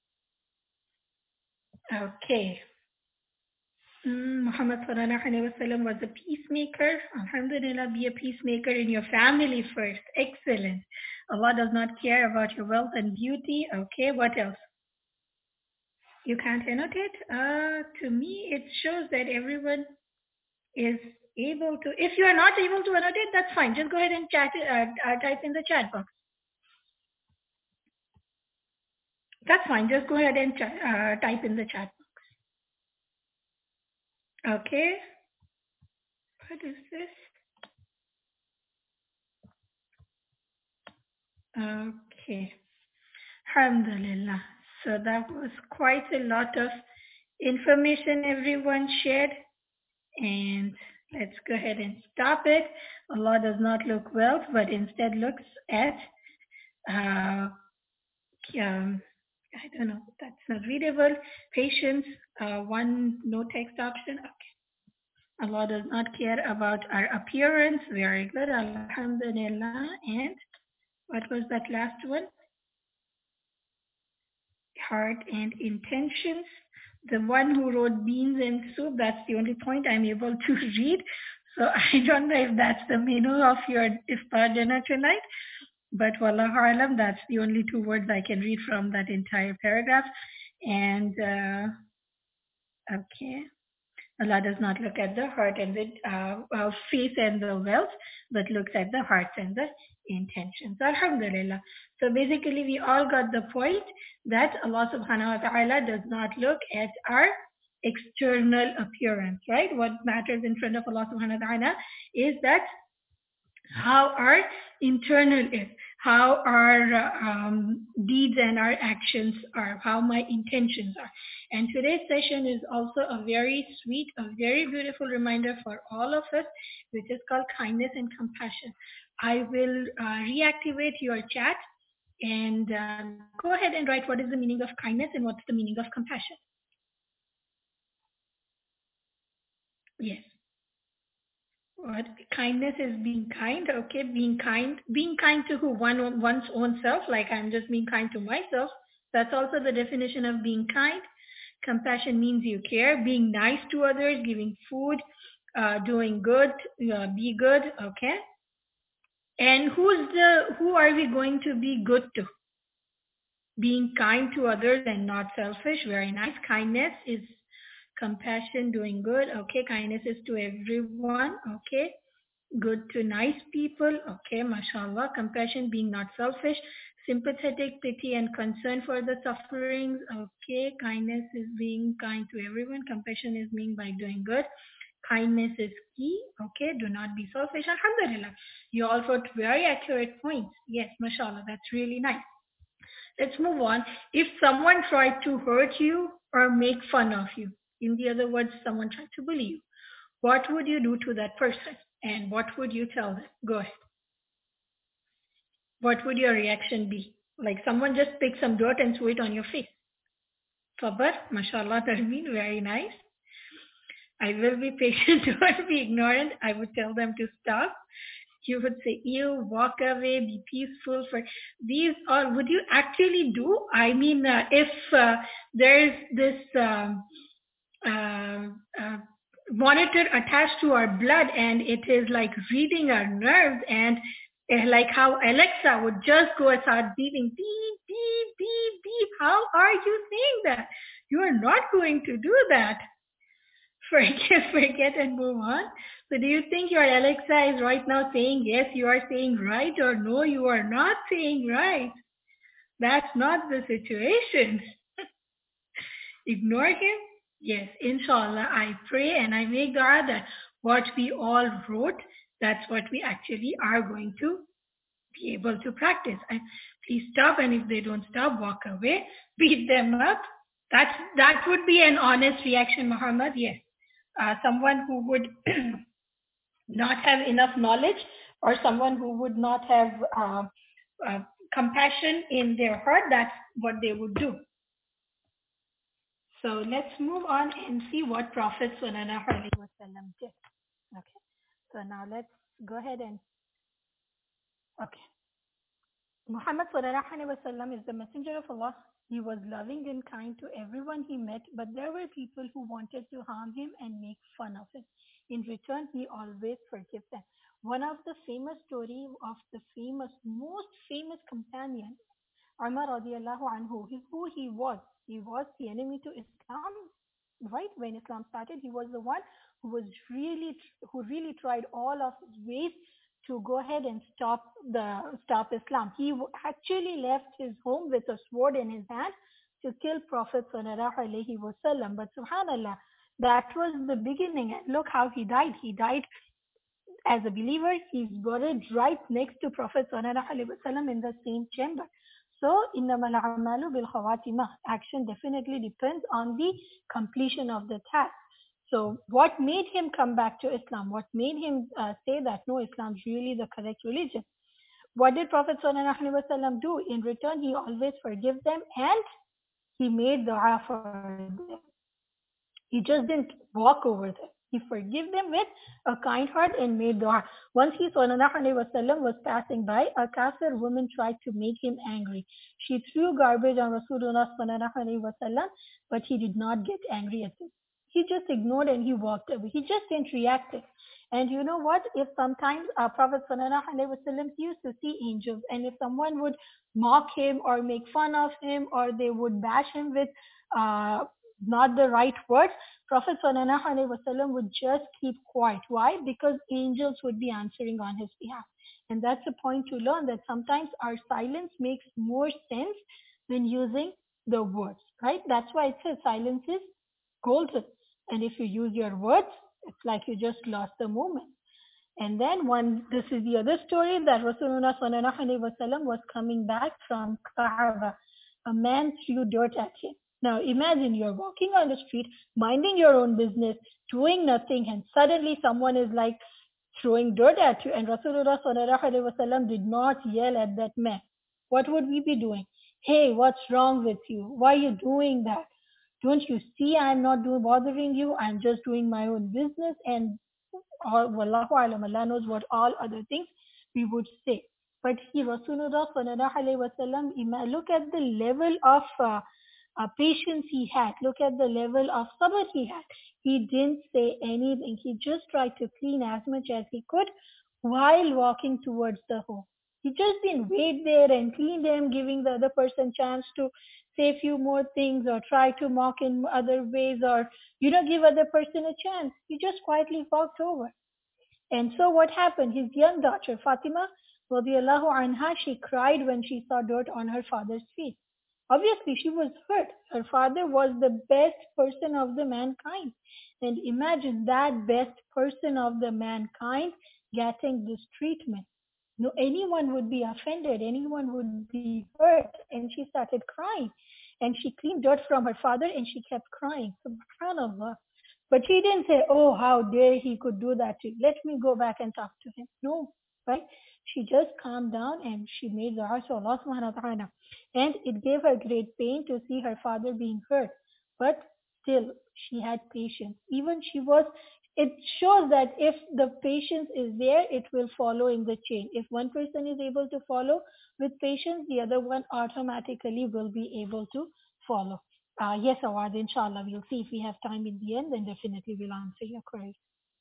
okay. Mm, Muhammad sallallahu alaihi wasallam was a peacemaker. Alhamdulillah, be a peacemaker in your family first. Excellent. Allah does not care about your wealth and beauty. Okay, what else? You can't annotate? Uh, to me, it shows that everyone is able to. If you are not able to annotate, that's fine. Just go ahead and chat, uh, uh, type in the chat box. That's fine. Just go ahead and chat, uh, type in the chat box. Okay. What is this? Okay. Alhamdulillah. So that was quite a lot of information everyone shared. And let's go ahead and stop it. Allah does not look wealth, but instead looks at, uh, um, I don't know, that's not readable. Patience, uh, one no text option. Okay. Allah does not care about our appearance. Very good. Alhamdulillah. And what was that last one? Heart and intentions. The one who wrote beans and soup, that's the only point I'm able to read. So I don't know if that's the menu of your iftar dinner tonight, but wallahu alam, that's the only two words I can read from that entire paragraph. And uh, okay, Allah does not look at the heart and the uh, uh, face and the wealth, but looks at the hearts and the intentions. Alhamdulillah. So basically, we all got the point that Allah subhanahu wa ta'ala does not look at our external appearance, right? What matters in front of Allah subhanahu wa ta'ala is that how our internal is, how our um, deeds and our actions are, how my intentions are. And today's session is also a very sweet, a very beautiful reminder for all of us, which is called kindness and compassion. I will uh, reactivate your chat and uh, go ahead and write what is the meaning of kindness and what's the meaning of compassion. Yes. What kindness is being kind, okay? Being kind, being kind to who? One one's own self, like I'm just being kind to myself. That's also the definition of being kind. Compassion means you care, being nice to others, giving food, uh, doing good, uh, be good, okay? And who's the who are we going to be good to? Being kind to others and not selfish. Very nice. Kindness is compassion, doing good. Okay, kindness is to everyone. Okay, good to nice people. Okay, mashallah. Compassion, being not selfish. Sympathetic, pity and concern for the sufferings. Okay, kindness is being kind to everyone. Compassion is being by doing good. Kindness is key. Okay, do not be selfish. Alhamdulillah. You all wrote very accurate points. Yes, mashallah. That's really nice. Let's move on. If someone tried to hurt you or make fun of you, in the other words, someone tried to bully you, what would you do to that person? And what would you tell them? Go ahead. What would your reaction be? Like someone just pick some dirt and threw it on your face. Sabar, mashallah, Tarmeen, very nice. I will be patient, don't be ignorant. I would tell them to stop. You would say, you walk away, be peaceful. For these all, would you actually do? I mean, uh, if uh, there's this um, uh, uh, monitor attached to our blood and it is like reading our nerves, and uh, like how Alexa would just go and start beeping, beep, beep, beep, beep. How are you saying that? You are not going to do that. Forget, forget and move on. So do you think your Alexa is right now saying, yes, you are saying right, or no, you are not saying right? That's not the situation. Ignore him? Yes, inshallah, I pray and I make dua that what we all wrote, that's what we actually are going to be able to practice. And please stop, and if they don't stop, walk away, beat them up. That's, that would be an honest reaction, Muhammad, yes. Uh, someone who would not have enough knowledge, or someone who would not have uh, uh, compassion in their heart, that's what they would do. So let's move on and see what Prophet Sallallahu Alaihi Wasallam did. Okay. So now let's go ahead and, okay. Muhammad Sallallahu Alaihi Wasallam is the messenger of Allah. He was loving and kind to everyone he met, but there were people who wanted to harm him and make fun of him. In return, he always forgave them. One of the famous story of the famous, most famous companion, Umar radiallahu anhu, who he was. He was the enemy to Islam, right? When Islam started, he was the one who was really, who really tried all of his ways to go ahead and stop the stop Islam. He actually left his home with a sword in his hand to kill Prophet sallallahu alaihi wasallam. But subhanallah, that was the beginning. And look how he died. He died as a believer. He's buried right next to Prophet sallallahu alaihi wasallam in the same chamber. So, innamal a'malu bil khawatimah. Action definitely depends on the completion of the task. So, what made him come back to Islam? What made him uh, say that no, Islam is really the correct religion? What did Prophet sallallahu alaihi wasallam do? In return, he always forgive them and he made dua for them. He just didn't walk over them. He forgave them with a kind heart and made dua. Once he sallallahu alaihi wasallam was passing by, a kafir woman tried to make him angry. She threw garbage on Rasulullah sallallahu alaihi wasallam, but he did not get angry at this. He just ignored and he walked away. He just didn't react. And you know what? If sometimes our Prophet sallallahu alaihi wasallam used to see angels, and if someone would mock him or make fun of him, or they would bash him with uh, not the right words, Prophet sallallahu alaihi wasallam would just keep quiet. Why? Because angels would be answering on his behalf. And that's a point to learn, that sometimes our silence makes more sense than using the words, right? That's why it says silence is golden. And if you use your words, it's like you just lost the moment. And then one, this is the other story, that Rasulullah sallallahu alaihi wasallam was coming back from Kaaba. A man threw dirt at him. Now imagine you're walking on the street, minding your own business, doing nothing, and suddenly someone is like throwing dirt at you. And Rasulullah sallallahu alaihi wasallam did not yell at that man. What would we be doing? Hey, what's wrong with you? Why are you doing that? Don't you see I'm not do, bothering you? I'm just doing my own business. And or wallahu alam, Allah knows what all other things we would say. But he, Rasulullah sallallahu alaihi wasallam, ima- look at the level of uh, uh, patience he had. Look at the level of sabr he had. He didn't say anything. He just tried to clean as much as he could while walking towards the home. He just didn't wait there and clean them, giving the other person chance to say a few more things or try to mock in other ways or, you know, give other person a chance. He just quietly walked over. And so what happened? His young daughter, Fatima, radiallahu anha, she cried when she saw dirt on her father's feet. Obviously, she was hurt. Her father was the best person of the mankind. And imagine that best person of the mankind getting this treatment. No, anyone would be offended, anyone would be hurt. And she started crying. And she cleaned dirt from her father and she kept crying. Subhanallah. But she didn't say, oh, how dare he could do that to you. Let me go back and talk to him. No, right? She just calmed down and she made dua to Allah subhanahu wa ta'ala. And it gave her great pain to see her father being hurt. But still, she had patience. Even she was, it shows that if the patience is there, it will follow in the chain. If one person is able to follow with patience, the other one automatically will be able to follow. Uh, yes, Awad, inshallah, we'll see if we have time in the end, then definitely we'll answer your query.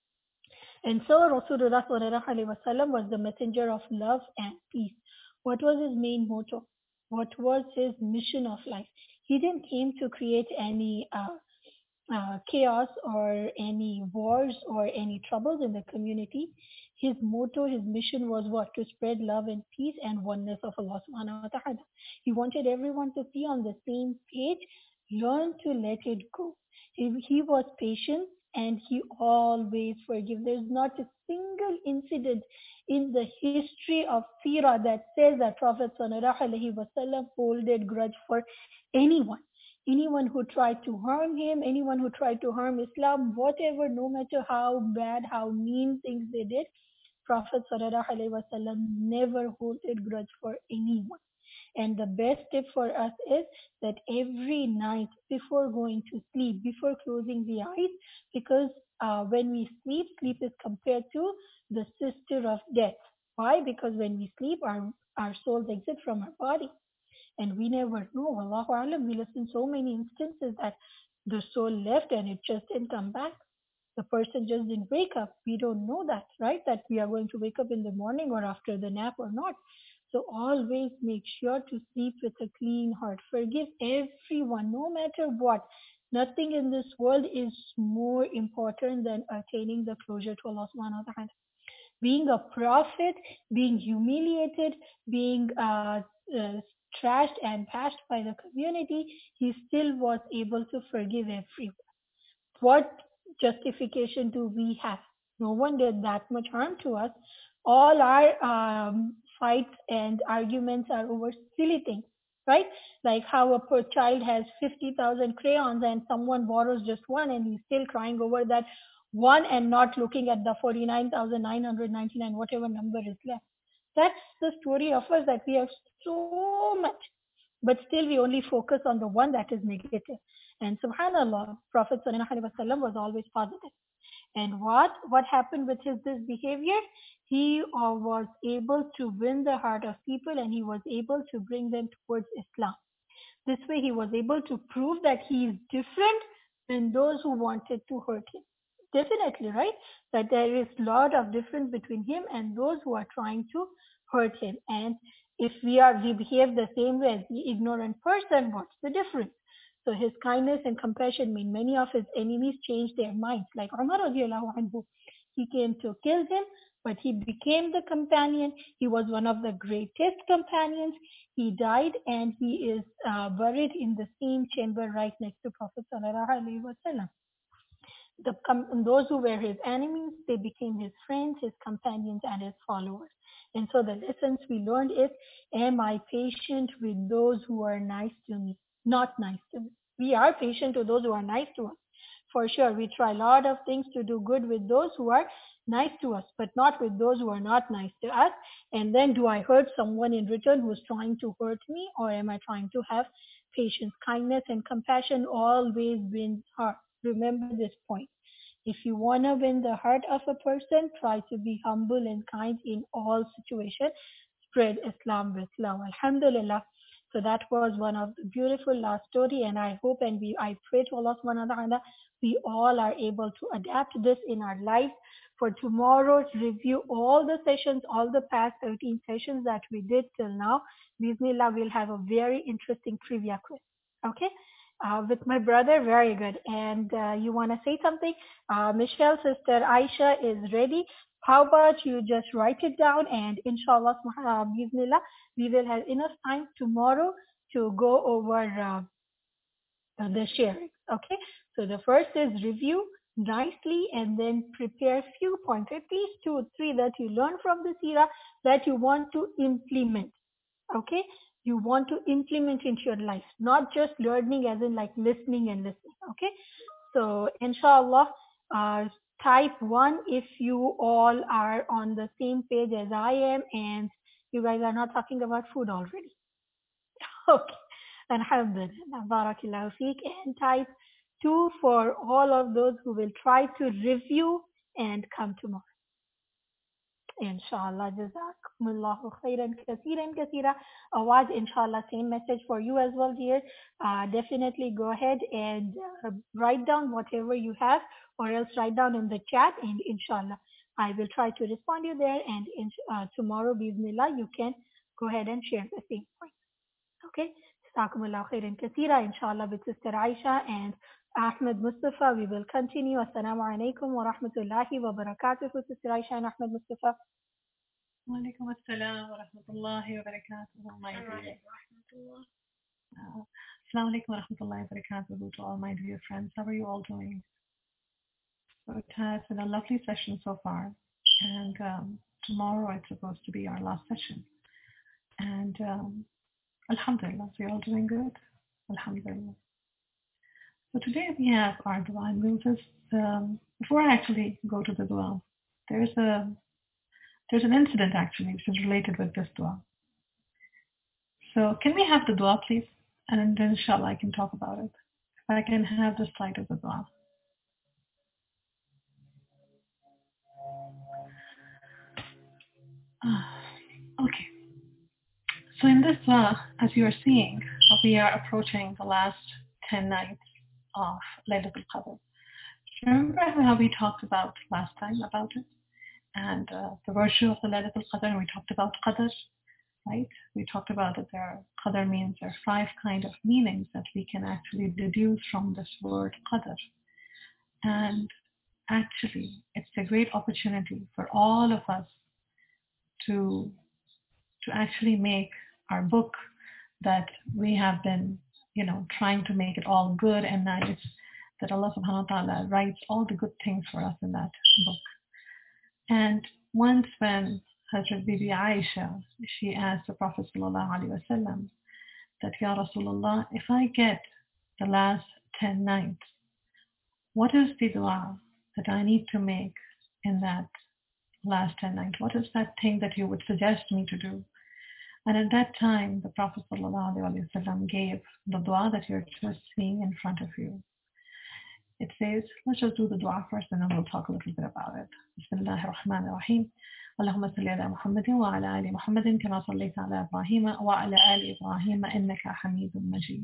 And so Rasulullah sallallahu alaihi wasallam was the messenger of love and peace. What was his main motto? What was his mission of life? He didn't came to create any uh, uh, chaos or any wars or any troubles in the community. His motto, his mission was what? To spread love and peace and oneness of Allah subhanahu wa ta'ala. He wanted everyone to be on the same page, learn to let it go. He, he was patient and he always forgive. There's not a single incident in the history of Sirah that says that Prophet sallallahu alaihi wasallam holded grudge for anyone. Anyone who tried to harm him, anyone who tried to harm Islam, whatever, no matter how bad, how mean things they did, Prophet sallallahu alaihi wasallam never holded grudge for anyone. And the best tip for us is that every night before going to sleep, before closing the eyes, because uh, when we sleep, sleep is compared to the sister of death. Why? Because when we sleep, our, our souls exit from our body. And we never know. Allahu Alam, we listen so many instances that the soul left and it just didn't come back. The person just didn't wake up. We don't know that, right? That we are going to wake up in the morning or after the nap or not. So always make sure to sleep with a clean heart. Forgive everyone, no matter what. Nothing in this world is more important than attaining the closure to Allah subhanahu wa ta'ala. Being a prophet, being humiliated, being uh, uh, trashed and bashed by the community, he still was able to forgive everyone. What justification do we have? No one did that much harm to us. All our um, fights and arguments are over silly things, right? Like how a poor child has fifty thousand crayons and someone borrows just one and he's still crying over that one and not looking at the forty-nine thousand nine hundred ninety-nine, whatever number is left. That's the story of us, that we have so much, but still we only focus on the one that is negative. And subhanallah, Prophet sallallahu alaihi wasallam was always positive. And what what happened with his this behavior? He uh, was able to win the heart of people and he was able to bring them towards Islam. This way he was able to prove that he is different than those who wanted to hurt him. Definitely, right? That there is a lot of difference between him and those who are trying to hurt him. And if we are we behave the same way as the ignorant person, what's the difference? So his kindness and compassion made many of his enemies change their minds. Like Umar radiallahu anhu, he came to kill him, but he became the companion. He was one of the greatest companions. He died and he is uh, buried in the same chamber right next to Prophet sallallahu alaihi wasallam. The, com- those who were his enemies, they became his friends, his companions, and his followers. And so the lessons we learned is, am I patient with those who are nice to me? Not nice to me. We are patient to those who are nice to us. For sure, we try a lot of things to do good with those who are nice to us, but not with those who are not nice to us. And then do I hurt someone in return who is trying to hurt me, or am I trying to have patience, kindness, and compassion always wins heart. Remember this point. If you want to win the heart of a person, try to be humble and kind in all situations. Spread Islam with love. Alhamdulillah. So that was one of the beautiful last story, and I hope and we I pray to Allah subhanahu wa ta'ala we all are able to adapt this in our life. For tomorrow, review all the sessions, all the past thirteen sessions that we did till now. Bismillah, we'll have a very interesting trivia quiz. Okay? Uh, with my brother, very good. And uh, you want to say something? Uh, Michelle, sister Aisha is ready. How about you just write it down and inshallah, uh, Bismillah, we will have enough time tomorrow to go over uh, the sharing. Okay, so the first is review nicely and then prepare few points, at least two or three that you learn from the seerah that you want to implement. Okay, you want to implement into your life, not just learning as in like listening and listening. Okay, so inshallah, uh, type one if you all are on the same page as I am and you guys are not talking about food already. Okay. Alhamdulillah. Barakallahu feek. And type two for all of those who will try to review and come tomorrow. Inshallah. Jazakumullahu khairan kathiran kathira. Awaz, inshallah, same message for you as well, dear. Uh, definitely go ahead and uh, write down whatever you have or else write down in the chat and inshallah, I will try to respond you there and in, uh, tomorrow, bismillah, you can go ahead and share the same point. Okay. Jazakumullahu khairan kathira, inshallah, with Sister Aisha and Ahmed Mustafa. We will continue. Assalamu alaikum wa rahmatullahi wa barakatuh, Sister Aisha and Ahmed Mustafa. Wa alaikum assalam wa rahmatullahi wa barakatuh. My dear. Uh, Assalamu alaikum wa rahmatullahi wa barakatuh to all my dear friends. How are you all doing? So it has been a lovely session so far. And um, tomorrow it's supposed to be our last session. And um, Alhamdulillah, so you're all doing good? Alhamdulillah. So today we have our dua, and we'll just, um, before I actually go to the dua, there's a there's an incident actually which is related with this dua. So can we have the dua, please? And then inshallah I can talk about it. If I can have the slide of the dua. Okay. So in this dua, as you are seeing, we are approaching the last ten nights of Laylatul Qadr. Remember how we talked about last time about it? And uh, the virtue of the Laylatul Qadr, and we talked about Qadr, right? We talked about that there are, Qadr means there are five kind of meanings that we can actually deduce from this word Qadr. And actually, it's a great opportunity for all of us to to actually make our book that we have been, you know, trying to make it all good and nice, that Allah subhanahu wa ta'ala writes all the good things for us in that book. And once when Hazrat Bibi Aisha, she asked the Prophet sallallahu alaihi wasallam that, Ya Rasulullah, if I get the last ten nights, what is the dua that I need to make in that last ten nights? What is that thing that you would suggest me to do? And at that time, the Prophet ﷺ gave the dua that you're just seeing in front of you. It says, let's just do the dua first and then we'll talk a little bit about it. Bismillahir Rahmanir Rahim. Allahumma salli ala Muhammadin wa ala ali Muhammadin kama sallaita ala Ibrahim wa ala ali Ibrahim innaka Hamidun Majid.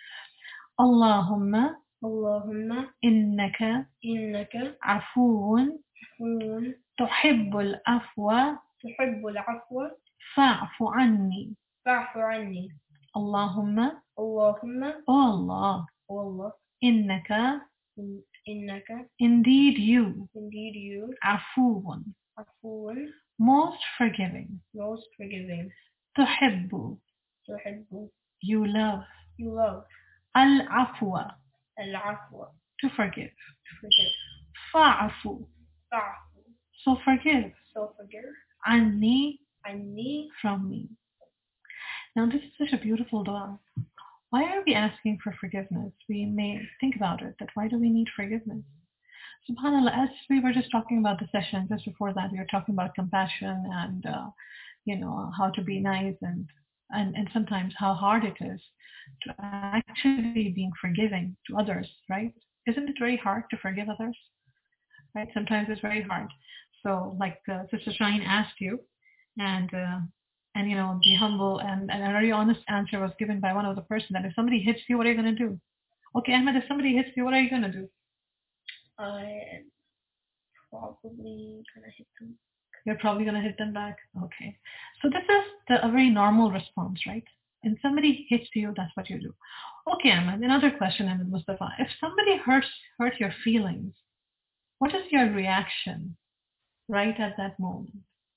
Allahumma Allahumma innaka innaka afuun afuwwun tuhibbul afwa tuhibbul afwa fa'fu anni. fa'fu anni. Allahumma, Allahumma, oh Allah, O Allah, innaka, innaka, indeed you, indeed you, afuun, afuwwun, most forgiving, most forgiving, tuhibbu, tuhibbu, you love, you love, al-afwa, al-afwa, to forgive, to forgive, fa'fu, fa'fu, so forgive, so forgive, anni, anni, from me. Now this is such a beautiful dua. Why are we asking for forgiveness? We may think about it, that why do we need forgiveness? SubhanAllah, as we were just talking about the session, just before that we were talking about compassion and, uh, you know, how to be nice and and, and sometimes how hard it is to actually being forgiving to others, right? Isn't it very hard to forgive others, right? Sometimes it's very hard. So like uh, Sister Shine asked you, and uh, and you know, be humble, and, and a very honest answer was given by one of the person that if somebody hits you, what are you going to do? Okay, Ahmed, if somebody hits you, what are you going to do? I am probably gonna hit them. You're probably going to hit them back. Okay. So this is the, a very normal response, right? When somebody hits you, that's what you do. Okay, Ahmed, another question, Ahmed Mustafa. If somebody hurts hurt your feelings, what is your reaction right at that moment?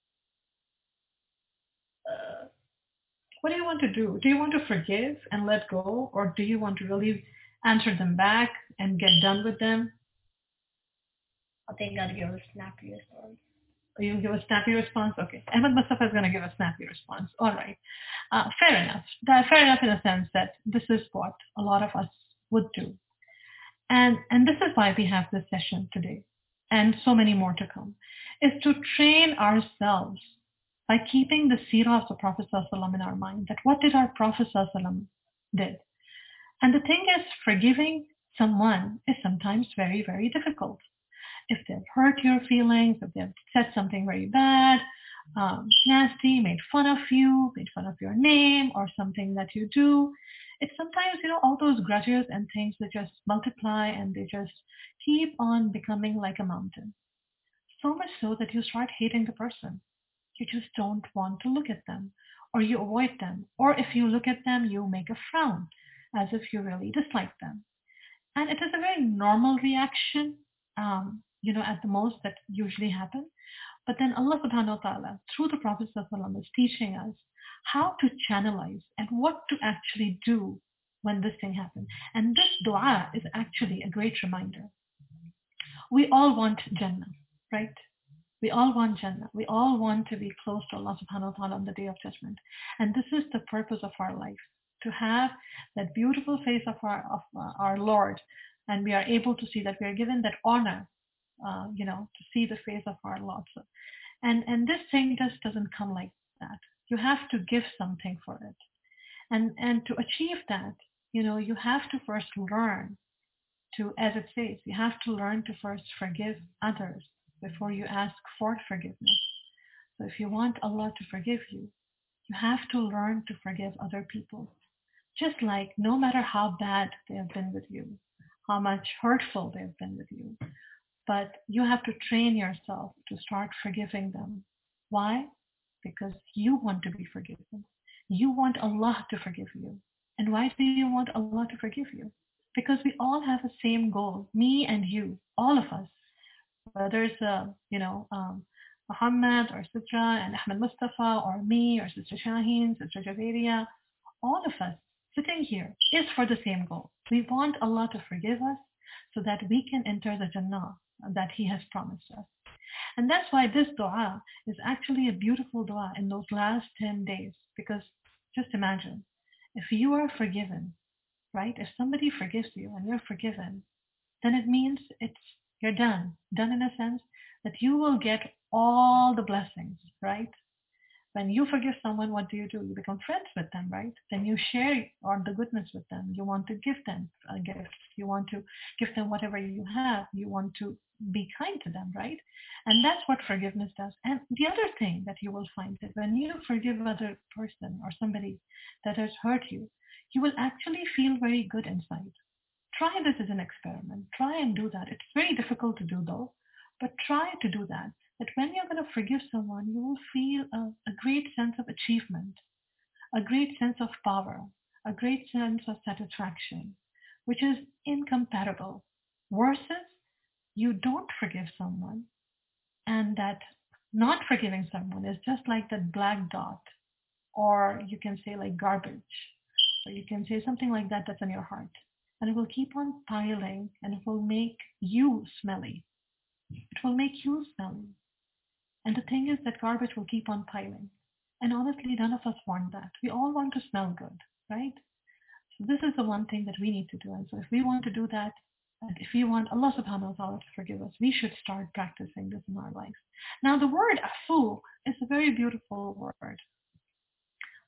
Uh, What do you want to do? Do you want to forgive and let go, or do you want to really answer them back and get done with them? I think I'd give a snappy response. You give a snappy response? Okay. Ahmed Mustafa is going to give a snappy response. All right. Uh, fair enough. That, fair enough in a sense that this is what a lot of us would do. And, and this is why we have this session today, and so many more to come, is to train ourselves by keeping the seerah of the Prophet ﷺ in our mind, that what did our Prophet ﷺ did. And the thing is, forgiving someone is sometimes very, very difficult. If they've hurt your feelings, if they've said something very bad, um, nasty, made fun of you, made fun of your name or something that you do, it's sometimes, you know, all those grudges and things that just multiply and they just keep on becoming like a mountain. So much so that you start hating the person. You just don't want to look at them, or you avoid them. Or if you look at them, you make a frown as if you really dislike them. And it is a very normal reaction, um, you know, at the most that usually happen. But then Allah subhanahu wa ta'ala, through the Prophet sallallahu is teaching us how to channelize and what to actually do when this thing happens. And this dua is actually a great reminder. We all want Jannah, right? We all want Jannah. We all want to be close to Allah subhanahu wa ta'ala on the day of judgment. And this is the purpose of our life, to have that beautiful face of our of uh, our Lord, and we are able to see that we are given that honor, uh, you know, to see the face of our Lord. So, and and this thing just doesn't come like that. You have to give something for it, and and to achieve that, you know, you have to first learn to, as it says, you have to learn to first forgive others before you ask for forgiveness. So if you want Allah to forgive you, you have to learn to forgive other people. Just like no matter how bad they have been with you, how much hurtful they have been with you, but you have to train yourself to start forgiving them. Why? Because you want to be forgiven. You want Allah to forgive you. And why do you want Allah to forgive you? Because we all have the same goal, me and you, all of us. Whether it's, uh, you know, um, Muhammad or Sidra and Ahmed Mustafa or me or Sister Shaheen, Sister Javeria, all of us sitting here is for the same goal. We want Allah to forgive us so that we can enter the Jannah that He has promised us. And that's why this dua is actually a beautiful dua in those last ten days. Because just imagine, if you are forgiven, right? If somebody forgives you and you're forgiven, then it means it's you're done. Done in a sense that you will get all the blessings, right? When you forgive someone, what do you do? You become friends with them, right? Then you share all the goodness with them. You want to give them a gift. You want to give them whatever you have. You want to be kind to them, right? And that's what forgiveness does. And the other thing that you will find is when you forgive another person or somebody that has hurt you, you will actually feel very good inside. Try this as an experiment. Try and do that. It's very difficult to do though, but try to do that. That when you're going to forgive someone, you will feel a, a great sense of achievement, a great sense of power, a great sense of satisfaction, which is incomparable. Versus you don't forgive someone, and that not forgiving someone is just like that black dot, or you can say like garbage, or you can say something like that that's in your heart. And it will keep on piling, and it will make you smelly. It will make you smelly. And the thing is that garbage will keep on piling. And honestly, none of us want that. We all want to smell good, right? So this is the one thing that we need to do. And so if we want to do that, and if we want Allah subhanahu wa ta'ala to forgive us, we should start practicing this in our lives. Now the word afu is a very beautiful word.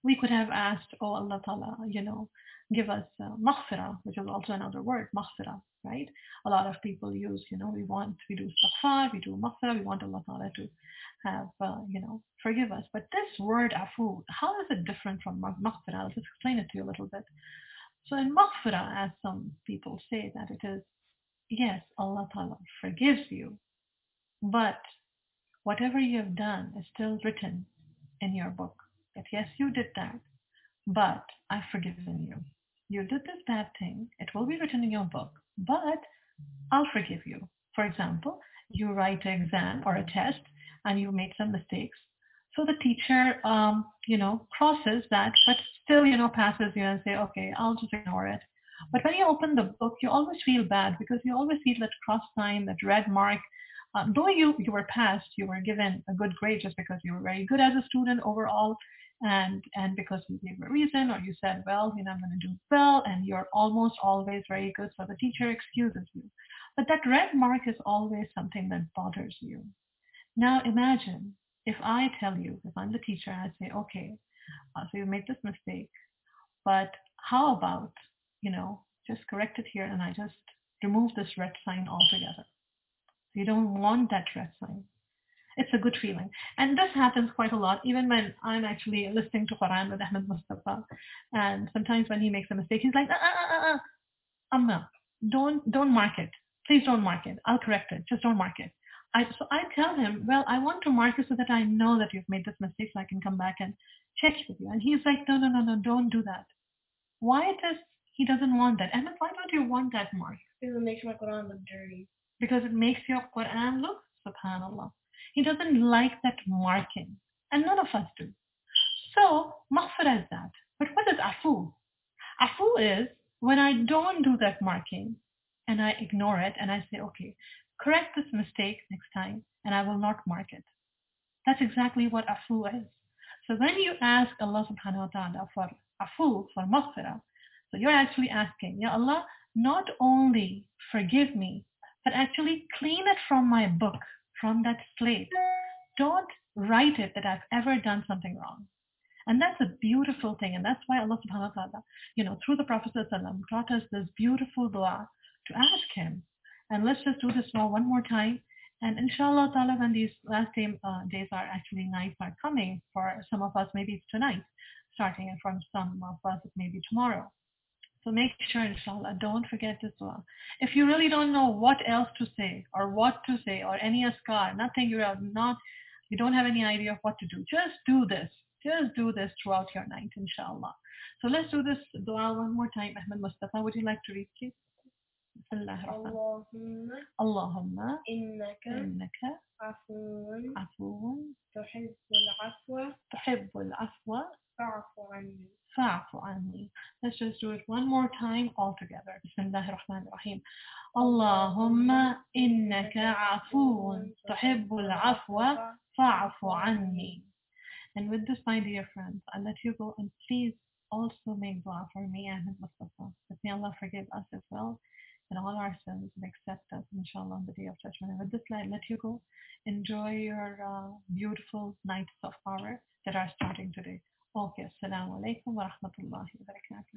We could have asked, oh Allah Ta'ala, you know, give us uh, maghfirah, which is also another word, maghfirah, right? A lot of people use, you know, we want, we do istighfar, we do maghfirah, we want Allah Ta'ala to have, uh, you know, forgive us. But this word afu, how is it different from maghfirah? I'll just explain it to you a little bit. So in maghfirah, as some people say, that it is, yes, Allah Ta'ala forgives you, but whatever you have done is still written in your book. That yes, you did that, but I've forgiven you. You did this bad thing. It will be written in your book, but I'll forgive you. For example, you write an exam or a test and you made some mistakes. So the teacher, um, you know, crosses that, but still, you know, passes you and say, okay, I'll just ignore it. But when you open the book, you always feel bad because you always see that cross sign, that red mark. Um, though you, you were passed, you were given a good grade just because you were very good as a student overall, and and because you gave a reason, or you said, well, you know, I'm going to do well, and you're almost always very good, so the teacher excuses you. But that red mark is always something that bothers you. Now imagine if I tell you, if I'm the teacher, I say, okay, uh, so you made this mistake, but how about, you know, just correct it here and I just remove this red sign altogether. So you don't want that red sign. It's a good feeling. And this happens quite a lot, even when I'm actually listening to Quran with Ahmed Mustafa. And sometimes when he makes a mistake, he's like, uh, uh, uh, uh, Amma, don't, don't mark it. Please don't mark it. I'll correct it. Just don't mark it. I, so I tell him, well, I want to mark it so that I know that you've made this mistake so I can come back and check with you. And he's like, no, no, no, no, don't do that. Why does he doesn't want that? Ahmed, why don't you want that mark? Because it makes my Quran look dirty. Because it makes your Quran look, subhanAllah. He doesn't like that marking. And none of us do. So, maghfirah is that. But what is afu? Afu is when I don't do that marking and I ignore it and I say, okay, correct this mistake next time and I will not mark it. That's exactly what afu is. So when you ask Allah subhanahu wa ta'ala for afu, for maghfirah, so you're actually asking, Ya Allah, not only forgive me, but actually clean it from my book, from that slate. Don't write it that I've ever done something wrong. And that's a beautiful thing. And that's why Allah subhanahu wa ta'ala, you know, through the Prophet ﷺ taught us this beautiful dua to ask him. And let's just do this dua one more time. And inshallah ta'ala, when these last day, uh, days are actually nights are coming, for some of us, maybe it's tonight, starting, and from some of us, it may be tomorrow. So make sure, inshallah, don't forget this dua. If you really don't know what else to say or what to say or any askar, nothing, you're not, you don't have any idea of what to do, just do this. Just do this throughout your night, inshallah. So let's do this dua one more time. Ahmed Mustafa, would you like to read, please? Allahumma Allahumma innaka innaka afuun afuun tuhibbul afwa tuhibbul afwa fa'fu anni. fa'fu anni. Let's just do it one more time all together. Bismillahir Rahmanir Rahim. Allahumma innaka afuun tuhibbul afwa fa'fu anni. And with this, my dear friends, I'll let you go, and please also make dua for me and Mustafa. That may Allah forgive us as well and all our sins and accept us, inshallah, on the day of judgment. And with this, I'll let you go. Enjoy your uh, beautiful nights of power that are starting today. Okay, assalamu alaikum wa rahmatullahi wa barakatuh.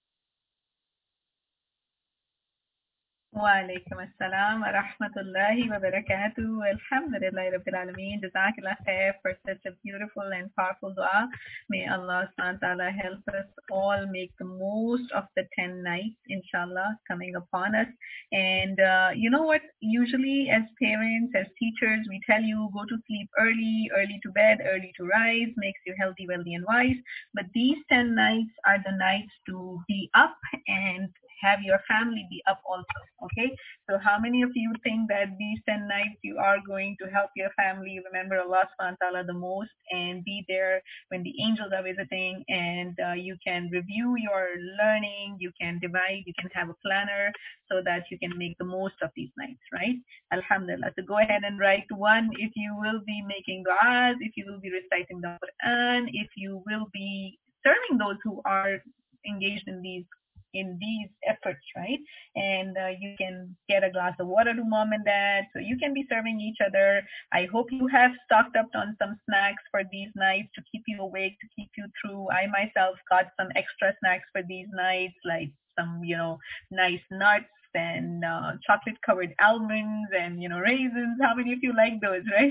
وعليكم السلام ورحمة الله وبركاته. Alhamdulillah Rabbil Alameen. Jazakallah khair for such a beautiful and powerful dua. May Allah subhanahu wa ta'ala help us all make the most of the ten nights, inshallah, coming upon us. And uh, you know what? Usually as parents, as teachers, we tell you go to sleep early, early to bed, early to rise, makes you healthy, wealthy, and wise. But these ten nights are the nights to be up and have your family be up also. Okay, so how many of you think that these ten nights you are going to help your family remember Allah subhanahu wa ta'ala the most and be there when the angels are visiting, and uh, you can review your learning, you can divide, you can have a planner so that you can make the most of these nights, right? Alhamdulillah. So go ahead and write one if you will be making du'as, if you will be reciting the Quran, if you will be serving those who are engaged in these in these efforts, right? And uh, you can get a glass of water to mom and dad, so you can be serving each other. I hope you have stocked up on some snacks for these nights to keep you awake, to keep you through. I myself got some extra snacks for these nights, like some, you know, nice nuts and uh, chocolate covered almonds and, you know, raisins. How many of you like those, right?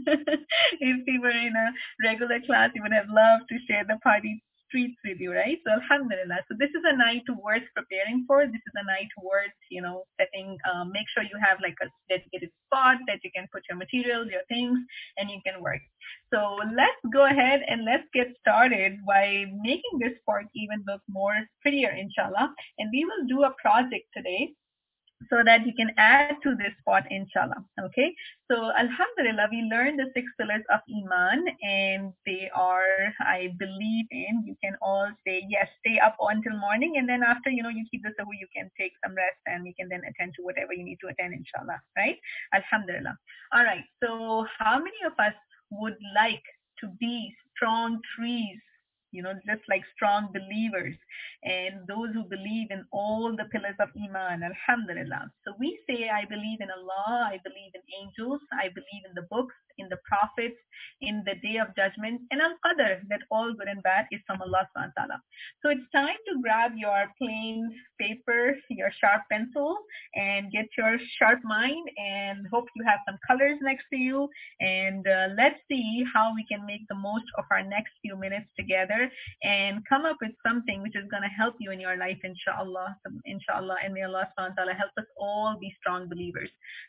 If we were in a regular class, you would have loved to share the party treats with you, right? So alhamdulillah. So this is a night worth preparing for. This is a night worth, you know, setting, um, make sure you have like a dedicated spot that you can put your materials, your things, and you can work. So let's go ahead and let's get started by making this part even look more prettier, inshallah. And we will do a project today so that you can add to this spot, inshallah. Okay, so alhamdulillah, we learned the six pillars of iman, and they are, I believe in, you can all say yes, stay up until morning, and then after, you know, you keep the sahu, you can take some rest and you can then attend to whatever you need to attend, inshallah, right? Alhamdulillah. All right, so how many of us would like to be strong trees, you know, just like strong believers, and those who believe in all the pillars of Iman, alhamdulillah. So we say, I believe in Allah, I believe in angels, I believe in the books, in the prophets, in the day of judgment, and al-qadr, that all good and bad is from Allah subhanahu wa ta'ala. So it's time to grab your plain paper, your sharp pencil, and get your sharp mind, and hope you have some colors next to you, and uh, let's see how we can make the most of our next few minutes together and come up with something which is going to help you in your life, inshallah, inshallah, and may Allah subhanahu wa ta'ala help us all be strong believers.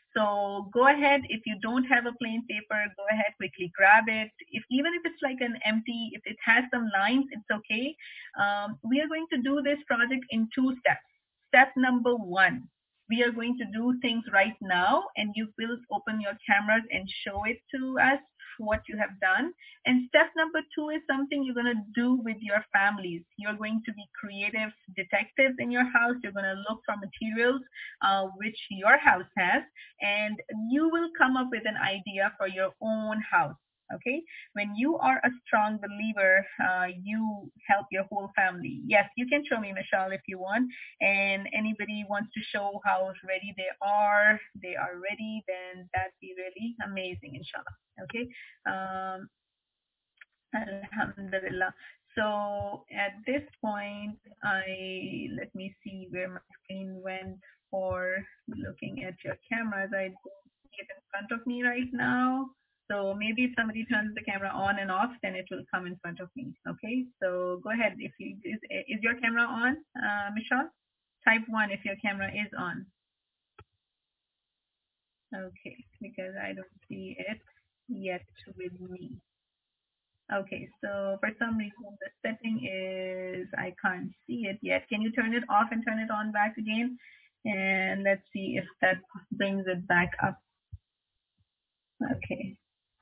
So go ahead, if you don't have a plain paper, go ahead, quickly grab it. If even if it's like an empty, if it has some lines, it's okay. Um, we are going to do this project in two steps. Step number one, we are going to do things right now, and you will open your cameras and show it to us what you have done. And step number two is something you're going to do with your families. You're going to be creative detectives in your house. You're going to look for materials uh, which your house has, and you will come up with an idea for your own house. Okay, when you are a strong believer, uh, you help your whole family. Yes, you can show me, Michelle, if you want. And anybody wants to show how ready they are, they are ready, then that'd be really amazing, inshallah. Okay, um, alhamdulillah. So at this point, I let me see where my screen went for looking at your cameras. I don't see it in front of me right now. So maybe if somebody turns the camera on and off, then it will come in front of me. Okay, so go ahead. If you is, is your camera on, uh, Michelle? Type one if your camera is on. Okay, because I don't see it yet with me. Okay, so for some reason the setting is, I can't see it yet. Can you turn it off and turn it on back again? And let's see if that brings it back up. Okay.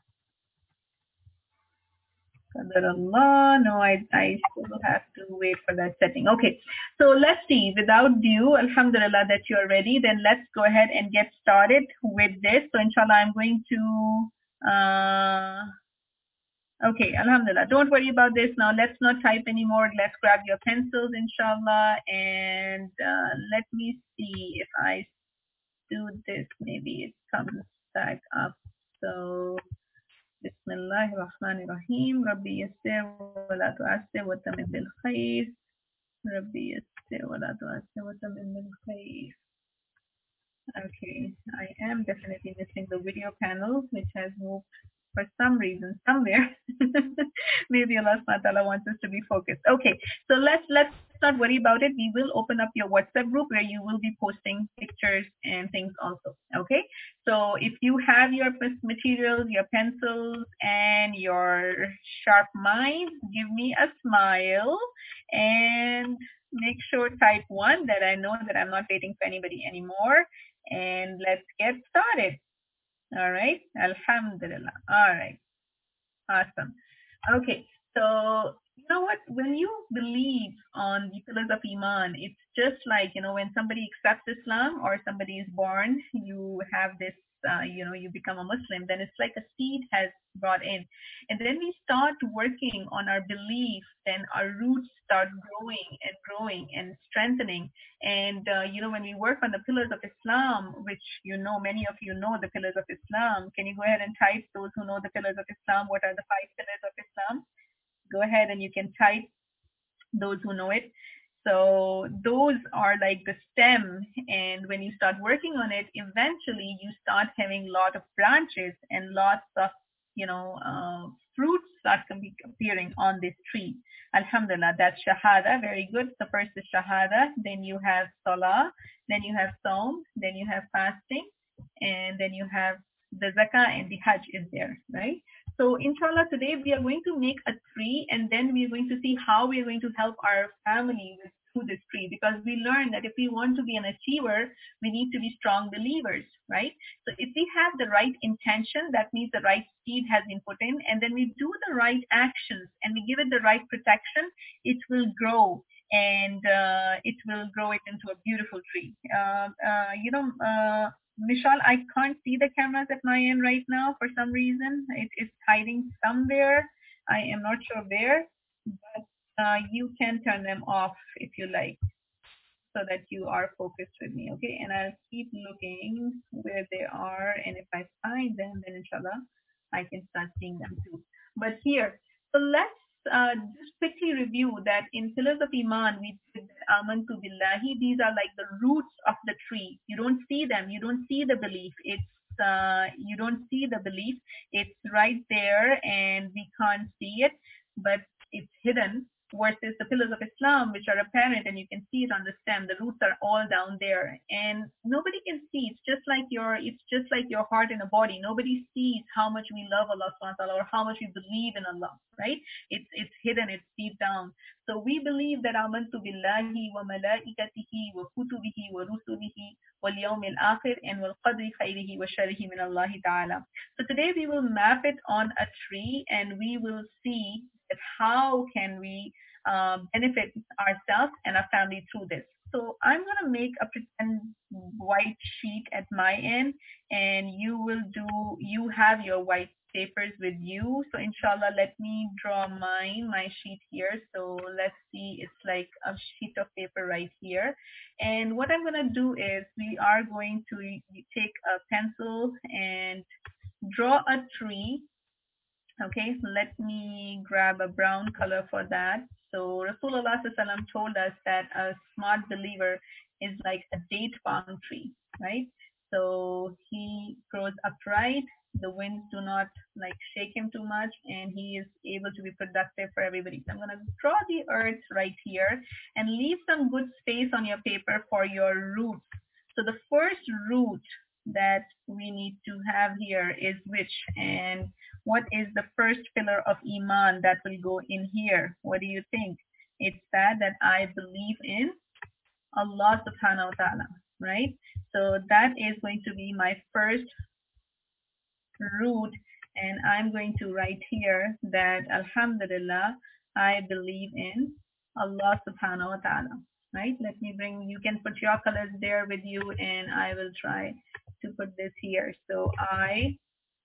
Allah, no, I, I still have to wait for that setting. Okay, so let's see. Without due, alhamdulillah that you're ready, then let's go ahead and get started with this. So inshallah, I'm going to, uh, okay, alhamdulillah. Don't worry about this now. Let's not type anymore. Let's grab your pencils, inshallah, and uh, let me see if I do this. Maybe it comes back up. So بسم الله الرحمن الرحيم ربي يسر ولا تعسر وتمم بالخير ربي يسر ولا تعسر وتمم بالخير. Okay, I am definitely missing the video panel, which has moved for some reason somewhere. Maybe Allah subhanahu wa ta'ala wants us to be focused. Okay, so let's let's not worry about it. We will open up your WhatsApp group where you will be posting pictures and things also. Okay, so if you have your materials, your pencils, and your sharp mind, give me a smile and make sure type one that I know that I'm not waiting for anybody anymore. And let's get started. All right, alhamdulillah. All right, awesome. Okay, so you know what, when you believe on the pillars of iman, it's just like, you know, when somebody accepts Islam or somebody is born, you have this uh, you know, you become a Muslim, then it's like a seed has brought in. And then we start working on our belief, then our roots start growing and growing and strengthening. And, uh, you know, when we work on the pillars of Islam, which, you know, many of you know the pillars of Islam, can you go ahead and type, those who know the pillars of Islam, what are the five pillars of Islam? Go ahead and you can type, those who know it. So those are like the stem, and when you start working on it, eventually you start having a lot of branches and lots of, you know, uh, fruits start appearing on this tree. Alhamdulillah, that's Shahada, very good. The first is Shahada, then you have Salah, then you have Saum, then you have fasting, and then you have the Zakah and the Hajj is there, right? So inshallah, today we are going to make a tree, and then we are going to see how we are going to help our family with, through this tree, because we learned that if we want to be an achiever, we need to be strong believers, right? So if we have the right intention, that means the right seed has been put in, and then we do the right actions and we give it the right protection, it will grow, and uh, it will grow it into a beautiful tree. Uh, uh, you know, uh, Michelle, I can't see the cameras at my end right now for some reason. It is hiding somewhere. I am not sure where, but uh, you can turn them off if you like, so that you are focused with me, okay? And I'll keep looking where they are, and if I find them, then inshallah, I can start seeing them too. But here, so let's uh, just quickly review that in pillars of Iman, we did Amantu Billahi. These are like the roots of the tree. You don't see them. You don't see the belief. It's uh, you don't see the belief. It's right there, and we can't see it, but it's hidden. Versus the pillars of Islam, which are apparent and you can see it on the stem. The roots are all down there, and nobody can see. It's just like your, it's just like your heart and a body. Nobody sees how much we love Allah subhanahu wa ta'ala or how much we believe in Allah, right? It's it's hidden, it's deep down. So we believe that amantu billahi wa malaikatihi wa kutubihi wa rusulihi wal yawmil akhir and wal qadri khayrihi wa sharrihi min Allah ta'ala. So today we will map it on a tree, and we will see that how can we um, benefit ourselves and our family through this. So I'm going to make a pretend white sheet at my end, and you will do, you have your white papers with you. So inshallah, let me draw mine, my sheet here. So let's see, it's like a sheet of paper right here. And what I'm going to do is we are going to take a pencil and draw a tree. Okay, so let me grab a brown color for that. So Rasulullah told us that a smart believer is like a date palm tree, right? So he grows upright, the winds do not like shake him too much, and he is able to be productive for everybody. So I'm going to draw the earth right here and leave some good space on your paper for your roots. So the first root that we need to have here is which, and what is the first pillar of Iman that will go in here? What do you think? It's that that I believe in Allah subhanahu wa ta'ala, right? So that is going to be my first root, and I'm going to write here that Alhamdulillah, I believe in Allah subhanahu wa ta'ala, right? Let me bring, you can put your colors there with you, and I will try to put this here. So I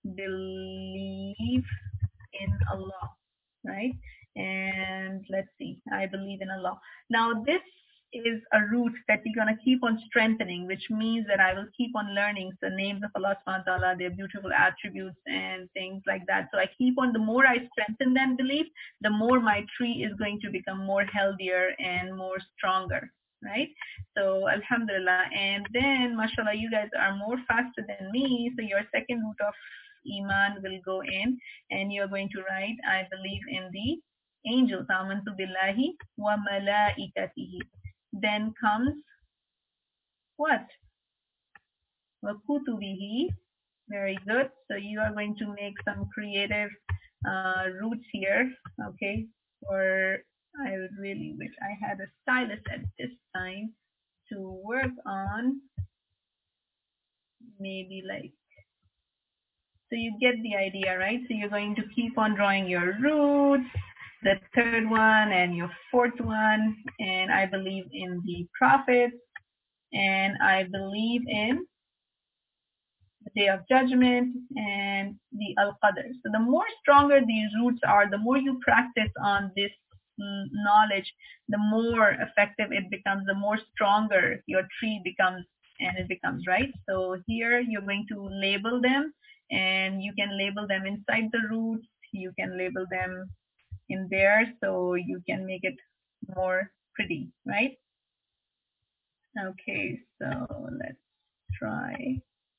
believe in Allah, right? And let's see, I believe in Allah. Now this is a root that we're going to keep on strengthening, which means that I will keep on learning the names of Allah subhanahu wa ta'ala, their beautiful attributes and things like that. So I keep on, the more I strengthen that belief, the more my tree is going to become more healthier and more stronger, right? So alhamdulillah. And then mashallah, you guys are more faster than me, so your second root of Iman will go in, and you're going to write, I believe in the angels, amantu billahi wa malaikatihi. Then comes what? Wa kutubihi. Very good. So you are going to make some creative uh, roots here, okay? Or I would really wish I had a stylus at this time to work on. Maybe like, so you get the idea, right? So you're going to keep on drawing your roots, the third one and your fourth one, and I believe in the prophets, and I believe in the Day of Judgment, and the Al-Qadr. So the more stronger these roots are, the more you practice on this mm, knowledge, the more effective it becomes, the more stronger your tree becomes, and it becomes, right? So here you're going to label them, and you can label them inside the roots, you can label them in there, so you can make it more pretty, right? Okay, so let's try.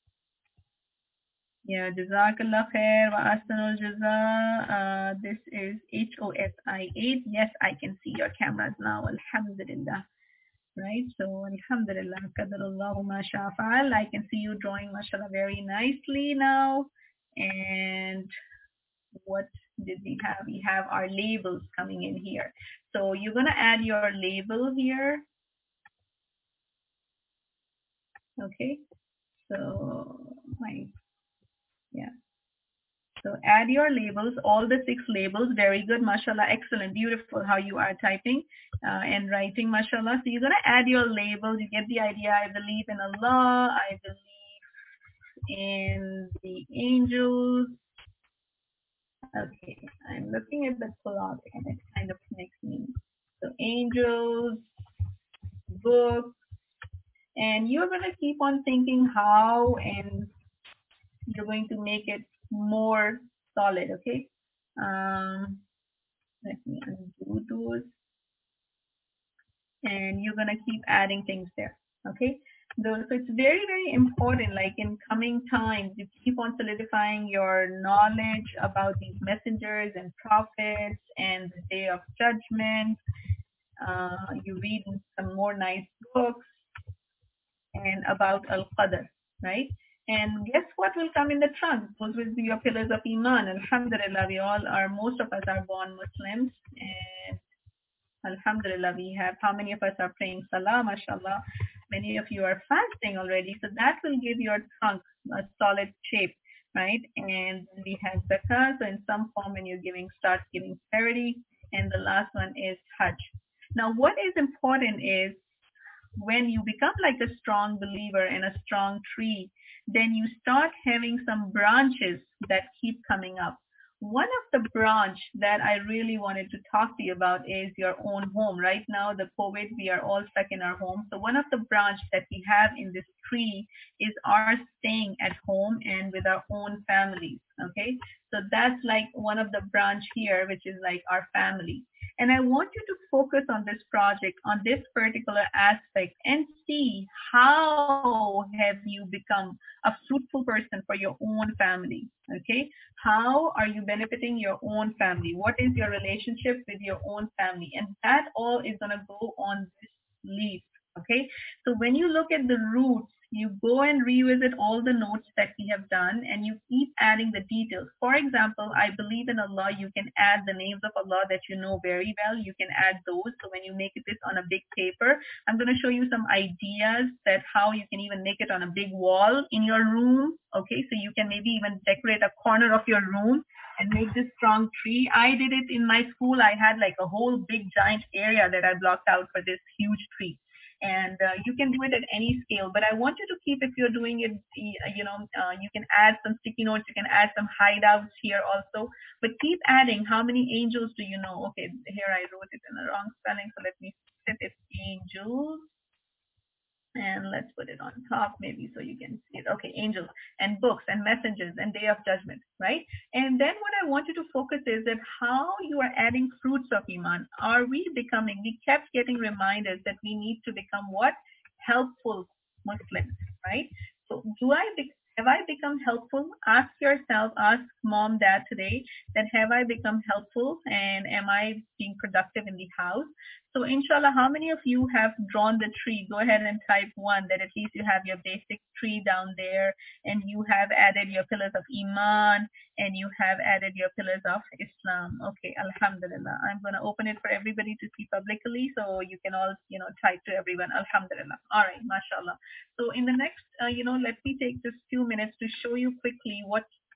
Yeah, Jazakallah khair wa ahsanul jaza. Uh, this is H O S I eight. Yes, I can see your cameras now. Alhamdulillah. Right, so Alhamdulillah. Qadarullahu ma sha fa'al. I can see you drawing, mashallah, very nicely now. And what did we have? We have our labels coming in here. So you're going to add your label here. Okay, so my, yeah. So add your labels, all the six labels. Very good, mashallah, excellent, beautiful how you are typing uh, and writing, mashallah. So you're going to add your labels. You get the idea. I believe in Allah. I believe in the angels. Okay, I'm looking at the clock and it kind of makes me. So angels, books, and you're going to keep on thinking how, and you're going to make it more solid, okay? Um, let me undo those. And you're going to keep adding things there, okay? So it's very, very important, like in coming times, you keep on solidifying your knowledge about these messengers and prophets and the Day of Judgment. Uh, you read some more nice books and about Al-Qadr, right? And guess what will come in the trunk? Those will be your pillars of Iman. Alhamdulillah, we all are, most of us are born Muslims. And Alhamdulillah, we have, how many of us are praying Salah, mashallah? Many of you are fasting already. So that will give your trunk a solid shape, right? And we have Zakah. So in some form, when you're giving, start giving charity. And the last one is Hajj. Now, what is important is, when you become like a strong believer and a strong tree, then you start having some branches that keep coming up. One of the branch that I really wanted to talk to you about is your own home. Right now, the COVID, we are all stuck in our home. So one of the branch that we have in this tree is our staying at home and with our own families. Okay, so that's like one of the branch here, which is like our family. And I want you to focus on this project, on this particular aspect, and see how have you become a fruitful person for your own family. Okay, how are you benefiting your own family? What is your relationship with your own family? And that all is going to go on this leaf. Okay, so when you look at the roots, you go and revisit all the notes that we have done, and you keep adding the details. For example, I believe in Allah. You can add the names of Allah that you know very well. You can add those. So when you make this on a big paper, I'm going to show you some ideas that how you can even make it on a big wall in your room. Okay, so you can maybe even decorate a corner of your room and make this strong tree. I did it in my school. I had like a whole big giant area that I blocked out for this huge tree. And uh, you can do it at any scale, but I want you to keep, if you're doing it, you know, uh, you can add some sticky notes, you can add some hideouts here also, but keep adding. How many angels do you know? Okay, here I wrote it in the wrong spelling, so let me set it angels. And let's put it on top maybe so you can see it. Okay, angels and books and messengers and Day of Judgment, right? And then what I want you to focus is that how you are adding fruits of Iman. Are we becoming, we kept getting reminders that we need to become what? Helpful Muslims, right? So do I, be, have I become helpful? Ask yourself, ask mom, dad today, that have I become helpful and am I being productive in the house? So inshallah, how many of you have drawn the tree? Go ahead and type one, that at least you have your basic tree down there, and you have added your pillars of Iman, and you have added your pillars of Islam. Okay, Alhamdulillah. I'm going to open it for everybody to see publicly, so you can all, you know, type to everyone, Alhamdulillah. All right, mashallah. So in the next, uh, you know, let me take just few minutes to show you quickly what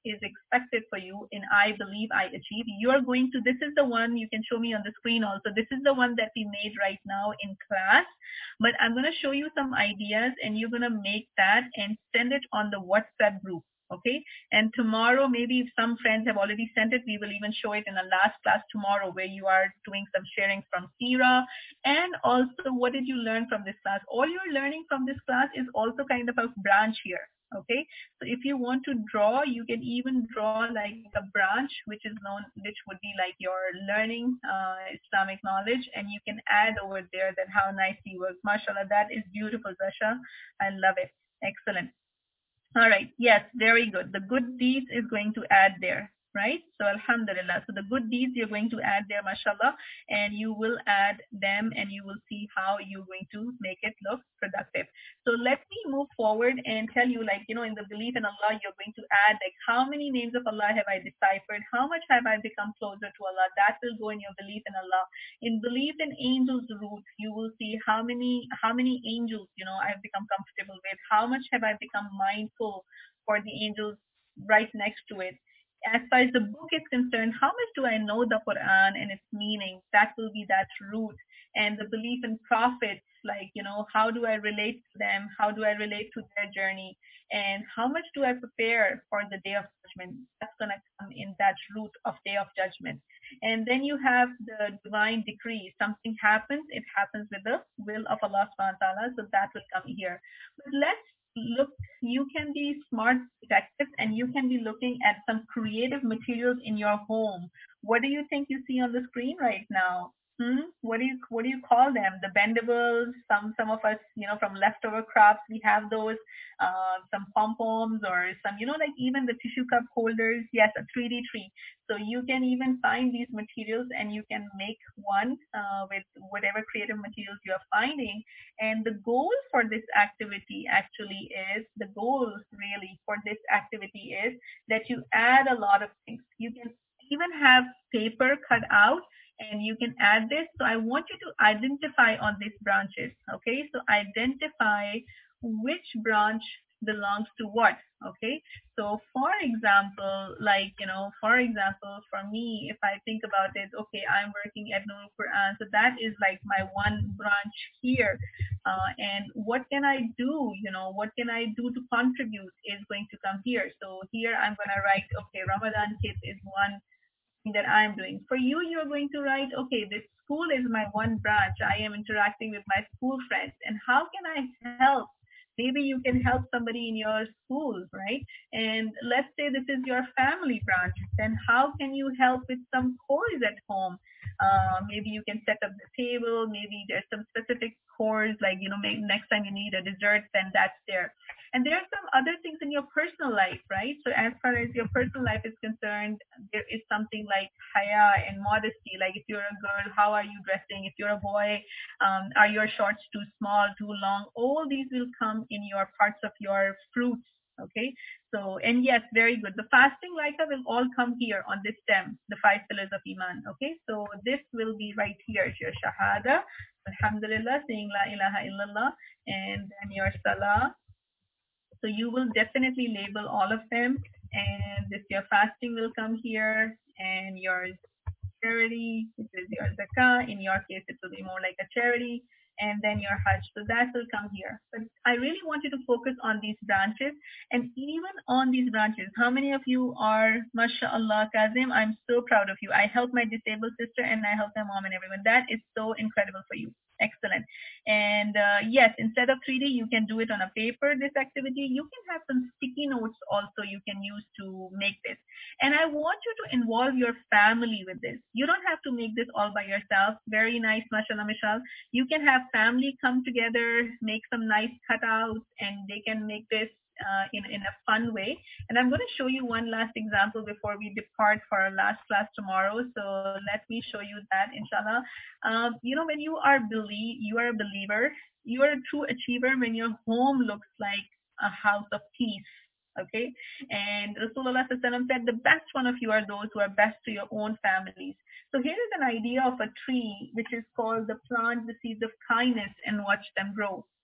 is expected for you in I Believe, I Achieve. You're going to, this is the one you can show me on the screen also. This is the one that we made right now in class, but I'm going to show you some ideas and you're going to make that and send it on the WhatsApp group. Okay, and tomorrow, maybe if some friends have already sent it, we will even show it in the last class tomorrow where you are doing some sharing from Sira. And also, what did you learn from this class? All you're learning from this class is also kind of a branch here. Okay, so if you want to draw, you can even draw like a branch, which is known, which would be like your learning uh, Islamic knowledge, and you can add over there that how nice you work. MashaAllah, that is beautiful, Zasha. I love it. Excellent. All right. Yes, very good. The good deeds is going to add there, right? So alhamdulillah. So the good deeds you're going to add there, mashallah, and you will add them and you will see how you're going to make it look productive. So let me move forward and tell you, like, you know, in the belief in Allah, you're going to add like how many names of Allah have I deciphered? How much have I become closer to Allah? That will go in your belief in Allah. In belief in angels root, you will see how many how many angels, you know, I've become comfortable with. How much have I become mindful for the angels right next to it? As far as the book is concerned, how much do I know the Quran and its meaning? That will be that root. And the belief in prophets, like, you know, how do I relate to them? How do I relate to their journey? And how much do I prepare for the day of judgment? That's going to come in that root of day of judgment. And then you have the divine decree. Something happens, it happens with the will of Allah subhanahu wa ta'ala. So that will come here. But let's look, you can be smart detectives and you can be looking at some creative materials in your home. What do you think you see on the screen right now? Hmm? What do you what do you call them? The bendables. Some some of us, you know, from leftover crafts, we have those. Uh, some pom poms or some, you know, like even the tissue cup holders. Yes, a three D tree. So you can even find these materials and you can make one uh, with whatever creative materials you are finding. And the goal for this activity actually is the goal really for this activity is that you add a lot of things. You can even have paper cut out and you can add this. So I want you to identify on these branches. Okay, so identify which branch belongs to what. Okay, so for example, like, you know, for example, for me, if I think about it, okay, I'm working at Nurul Quran, so that is like my one branch here. Uh, and what can I do? You know, what can I do to contribute is going to come here. So here I'm going to write, okay, Ramadan Kids is one that I'm doing. For you, you're going to write, okay, this school is my one branch. I am interacting with my school friends. And how can I help? Maybe you can help somebody in your school, right? And let's say this is your family branch. Then how can you help with some chores at home? Uh, maybe you can set up the table. Maybe there's some specific chores, like, you know, maybe next time you need a dessert, then that's there. And there are some other things in your personal life, right? So as far as your personal life is concerned, there is something like haya and modesty. Like if you're a girl, how are you dressing? If you're a boy, um, are your shorts too small, too long? All these will come in your parts of your fruits. Okay, so, and yes, very good. The fasting like will all come here on this stem, the five pillars of Iman. Okay, so this will be right here. Your Shahada, Alhamdulillah, saying La ilaha illallah, and then your Salah. So you will definitely label all of them, and this your fasting will come here, and your charity, which is your zakah. In your case, it will be more like a charity, and then your hajj. So that will come here. But I really want you to focus on these branches, and even on these branches, how many of you are, mashallah, Kazim, I'm so proud of you. I helped my disabled sister, and I helped my mom and everyone. That is so incredible for you. Excellent. And uh, yes, instead of three D, you can do it on a paper, this activity. You can have some sticky notes also you can use to make this. And I want you to involve your family with this. You don't have to make this all by yourself. Very nice, mashallah, Michelle. You can have family come together, make some nice cutouts, and they can make this uh, in, in a fun way. And I'm going to show you one last example before we depart for our last class tomorrow. So let me show you that, inshallah. Um, you know, when you are believe, you are a believer, you are a true achiever when your home looks like a house of peace. Okay, and Rasulullah said the best one of you are those who are best to your own families. So here is an idea of a tree which is called the plant the seeds of kindness and watch them grow.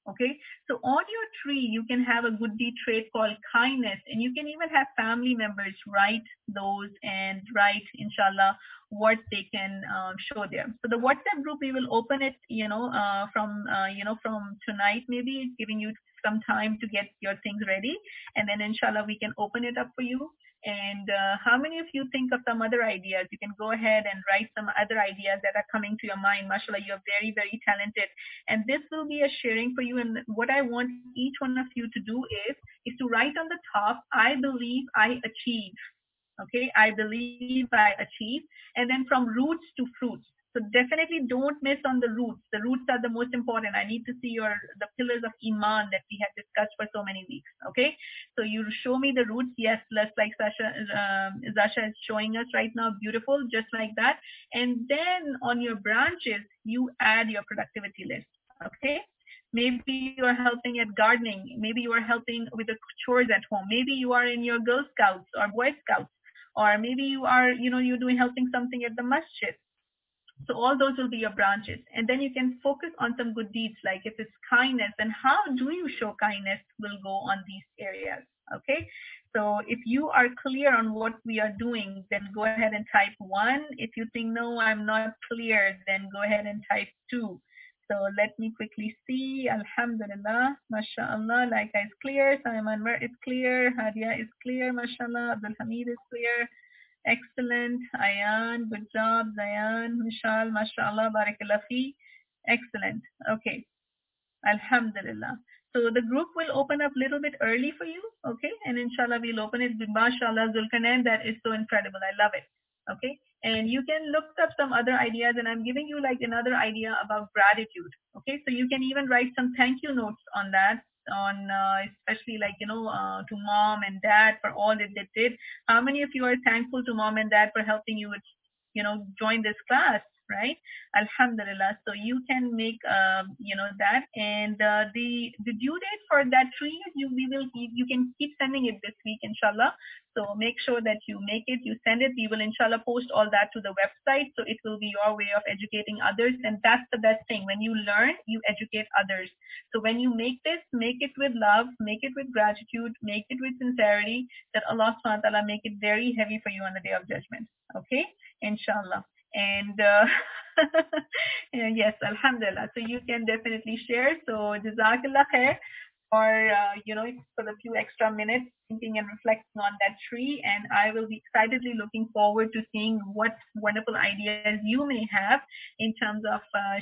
Okay, so on your tree, you can have a good deed trait called kindness, and you can even have family members write those and write, inshallah, what they can um, show there. So the WhatsApp group, we will open it, you know, uh, from, uh, you know, from tonight, maybe giving you some time to get your things ready. And then inshallah, we can open it up for you. And uh, how many of you think of some other ideas? You can go ahead and write some other ideas that are coming to your mind. Mashallah, you're very, very talented. And this will be a sharing for you. And what I want each one of you to do is, is to write on the top, I believe I achieve. Okay, I believe I achieve. And then from roots to fruits. So definitely don't miss on the roots. The roots are the most important. I need to see your the pillars of Iman that we have discussed for so many weeks. Okay, so you show me the roots. Yes, just like Sasha, um, Zasha is showing us right now. Beautiful, just like that. And then on your branches, you add your productivity list. Okay, maybe you are helping at gardening. Maybe you are helping with the chores at home. Maybe you are in your Girl Scouts or Boy Scouts, or maybe you are, you know, you're doing helping something at the masjid. So all those will be your branches. And then you can focus on some good deeds, like if it's kindness, and how do you show kindness will go on these areas. Okay. So if you are clear on what we are doing, then go ahead and type one. If you think, no, I'm not clear, then go ahead and type two. So let me quickly see. Alhamdulillah, mashallah, like is clear. Simon is clear. Hadia is clear. Mashallah. Abdul Hamid is clear. Excellent. Ayan, good job. Zayan, Mishal, mashallah, barakallah fi. Excellent. Okay. Alhamdulillah. So the group will open up a little bit early for you. Okay. And inshallah, we'll open it with mashallah, Zulkarnain. That is so incredible. I love it. Okay. And you can look up some other ideas, and I'm giving you like another idea about gratitude. Okay. So you can even write some thank you notes on that, on uh, especially like, you know, uh, to mom and dad for all that they did. How many of you are thankful to mom and dad for helping you with, you know, join this class, right? Alhamdulillah. So you can make, um, you know, that. And uh, the the due date for that tree, you we will you can keep sending it this week, inshallah. So make sure that you make it, you send it. We will inshallah post all that to the website. So it will be your way of educating others. And that's the best thing. When you learn, you educate others. So when you make this, make it with love, make it with gratitude, make it with sincerity, that Allah subhanahu wa ta'ala make it very heavy for you on the day of judgment. Okay? Inshallah. And uh, yes, alhamdulillah. So you can definitely share. So jazakallah khair for, uh, you know, for the few extra minutes thinking and reflecting on that tree. And I will be excitedly looking forward to seeing what wonderful ideas you may have in terms of uh,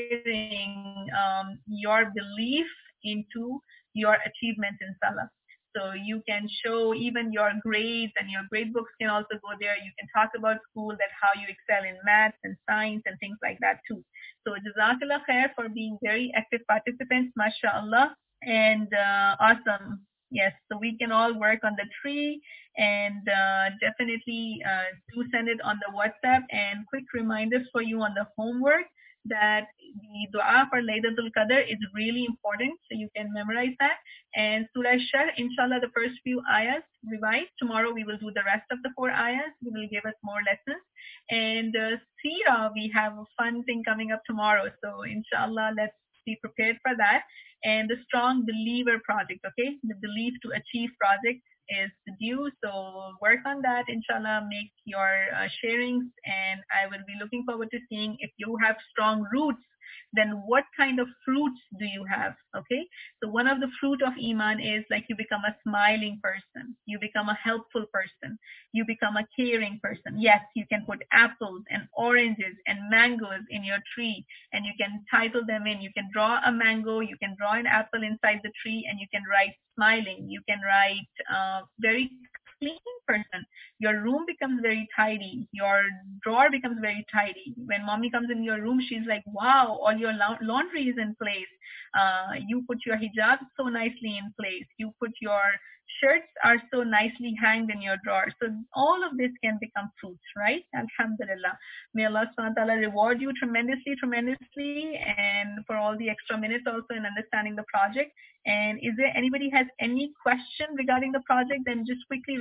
sharing um, your belief into your achievements in Salah. So you can show even your grades, and your grade books can also go there. You can talk about school, that how you excel in maths and science and things like that too. So jazakallah khair for being very active participants, mashallah. And uh, awesome. Yes, so we can all work on the tree, and uh, definitely uh, do send it on the WhatsApp. And quick reminders for you on the homework, that the dua for Laylatul Qadr is really important, so you can memorize that. And Surah Shar, inshallah, the first few ayahs revised. Tomorrow we will do the rest of the four ayahs. We will give us more lessons. And uh, Seerah, we have a fun thing coming up tomorrow. So inshallah, let's be prepared for that. And the Strong Believer project, okay? The Believe to Achieve project is due. So work on that, inshallah, make your uh, sharings. And I will be looking forward to seeing if you have strong roots, then what kind of fruits do you have? Okay, so one of the fruit of Iman is like you become a smiling person, you become a helpful person, you become a caring person. Yes, you can put apples and oranges and mangoes in your tree, and you can title them in. You can draw a mango, you can draw an apple inside the tree, and you can write smiling. You can write uh, very clean person. Your room becomes very tidy. Your drawer becomes very tidy. When mommy comes in your room, she's like, wow, all your la- laundry is in place. Uh, you put your hijab so nicely in place. You put your shirts are so nicely hanged in your drawer. So all of this can become fruits, right? Alhamdulillah. May Allah subhanahu wa ta'ala reward you tremendously, tremendously, and for all the extra minutes also in understanding the project. And is there anybody has any question regarding the project? Then just quickly raise hand.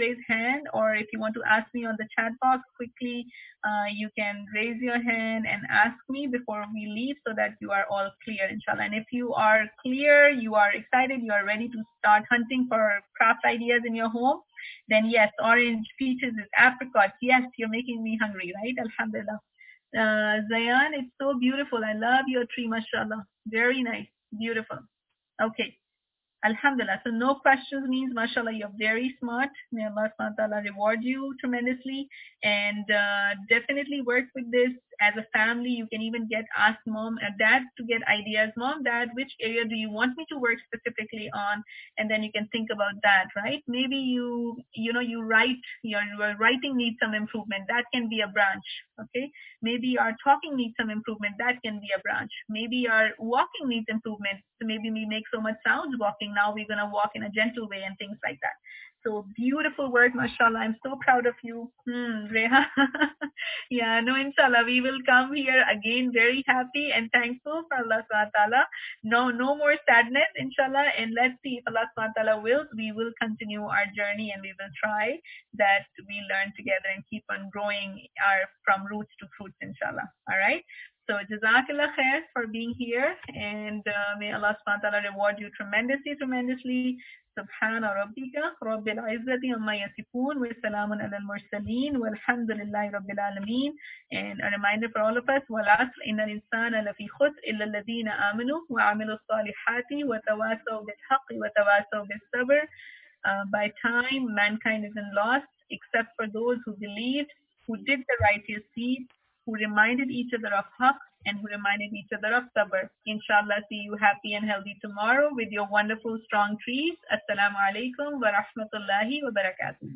hand, or if you want to ask me on the chat box quickly, uh, you can raise your hand and ask me before we leave so that you are all clear, inshallah. And if you are clear, you are excited, you are ready to start hunting for craft ideas in your home, then yes, orange, peaches, is apricot. Yes, you're making me hungry, right? Alhamdulillah. Uh, Zayan, it's so beautiful. I love your tree, mashallah. Very nice. Beautiful. Okay. Alhamdulillah. So no questions means, mashallah, you're very smart. May Allah subhanahu wa ta'ala reward you tremendously. And uh, definitely work with this as a family. You can even get ask mom and dad to get ideas. Mom, dad, which area do you want me to work specifically on? And then you can think about that, right? Maybe you, you know, you write, your, your writing needs some improvement. That can be a branch, okay? Maybe our talking needs some improvement. That can be a branch. Maybe our walking needs improvement. So maybe we make so much sounds walking. Now we're going to walk in a gentle way and things like that. So beautiful work, mashallah. I'm so proud of you. Hmm, Reha. Yeah, no, inshallah, we will come here again very happy and thankful for Allah subhanahu wa ta'ala. No, no more sadness, inshallah. And let's see if Allah subhanahu wa ta'ala wills, we will continue our journey and we will try that we learn together and keep on growing our from roots to fruits, inshallah. All right. So Jazakallah khair for being here, and uh, may Allah subhanahu wa ta'ala reward you tremendously, tremendously. Subhana rabbika rabbil izzati amma yasifun wa salamun ala al-mursaleen walhamdulillahi rabbil alameen. And a reminder for all of us, wal asr inna al-insana lafi khusr illa alladhina amanu wa amilu salihati wa tawasaw bil haqqi wa tawasaw bis sabr. Uh, by time, mankind is in loss, except for those who believed, who did the righteous deeds, who reminded each other of haqq, and who reminded each other of sabr. Inshallah, see you happy and healthy tomorrow with your wonderful strong trees. Assalamu alaikum wa rahmatullahi wa barakatuh.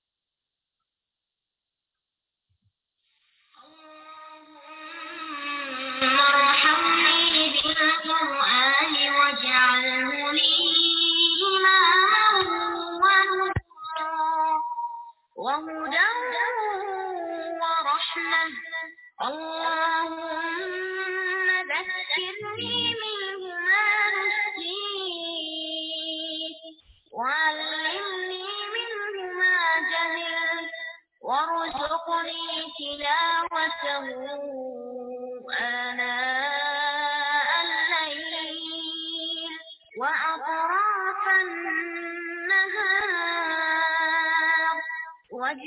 وهدى ورحمة اللهم ذكرني منه ما نسيت وعلمني منه ما جهلت وارزقني تلاوته آناء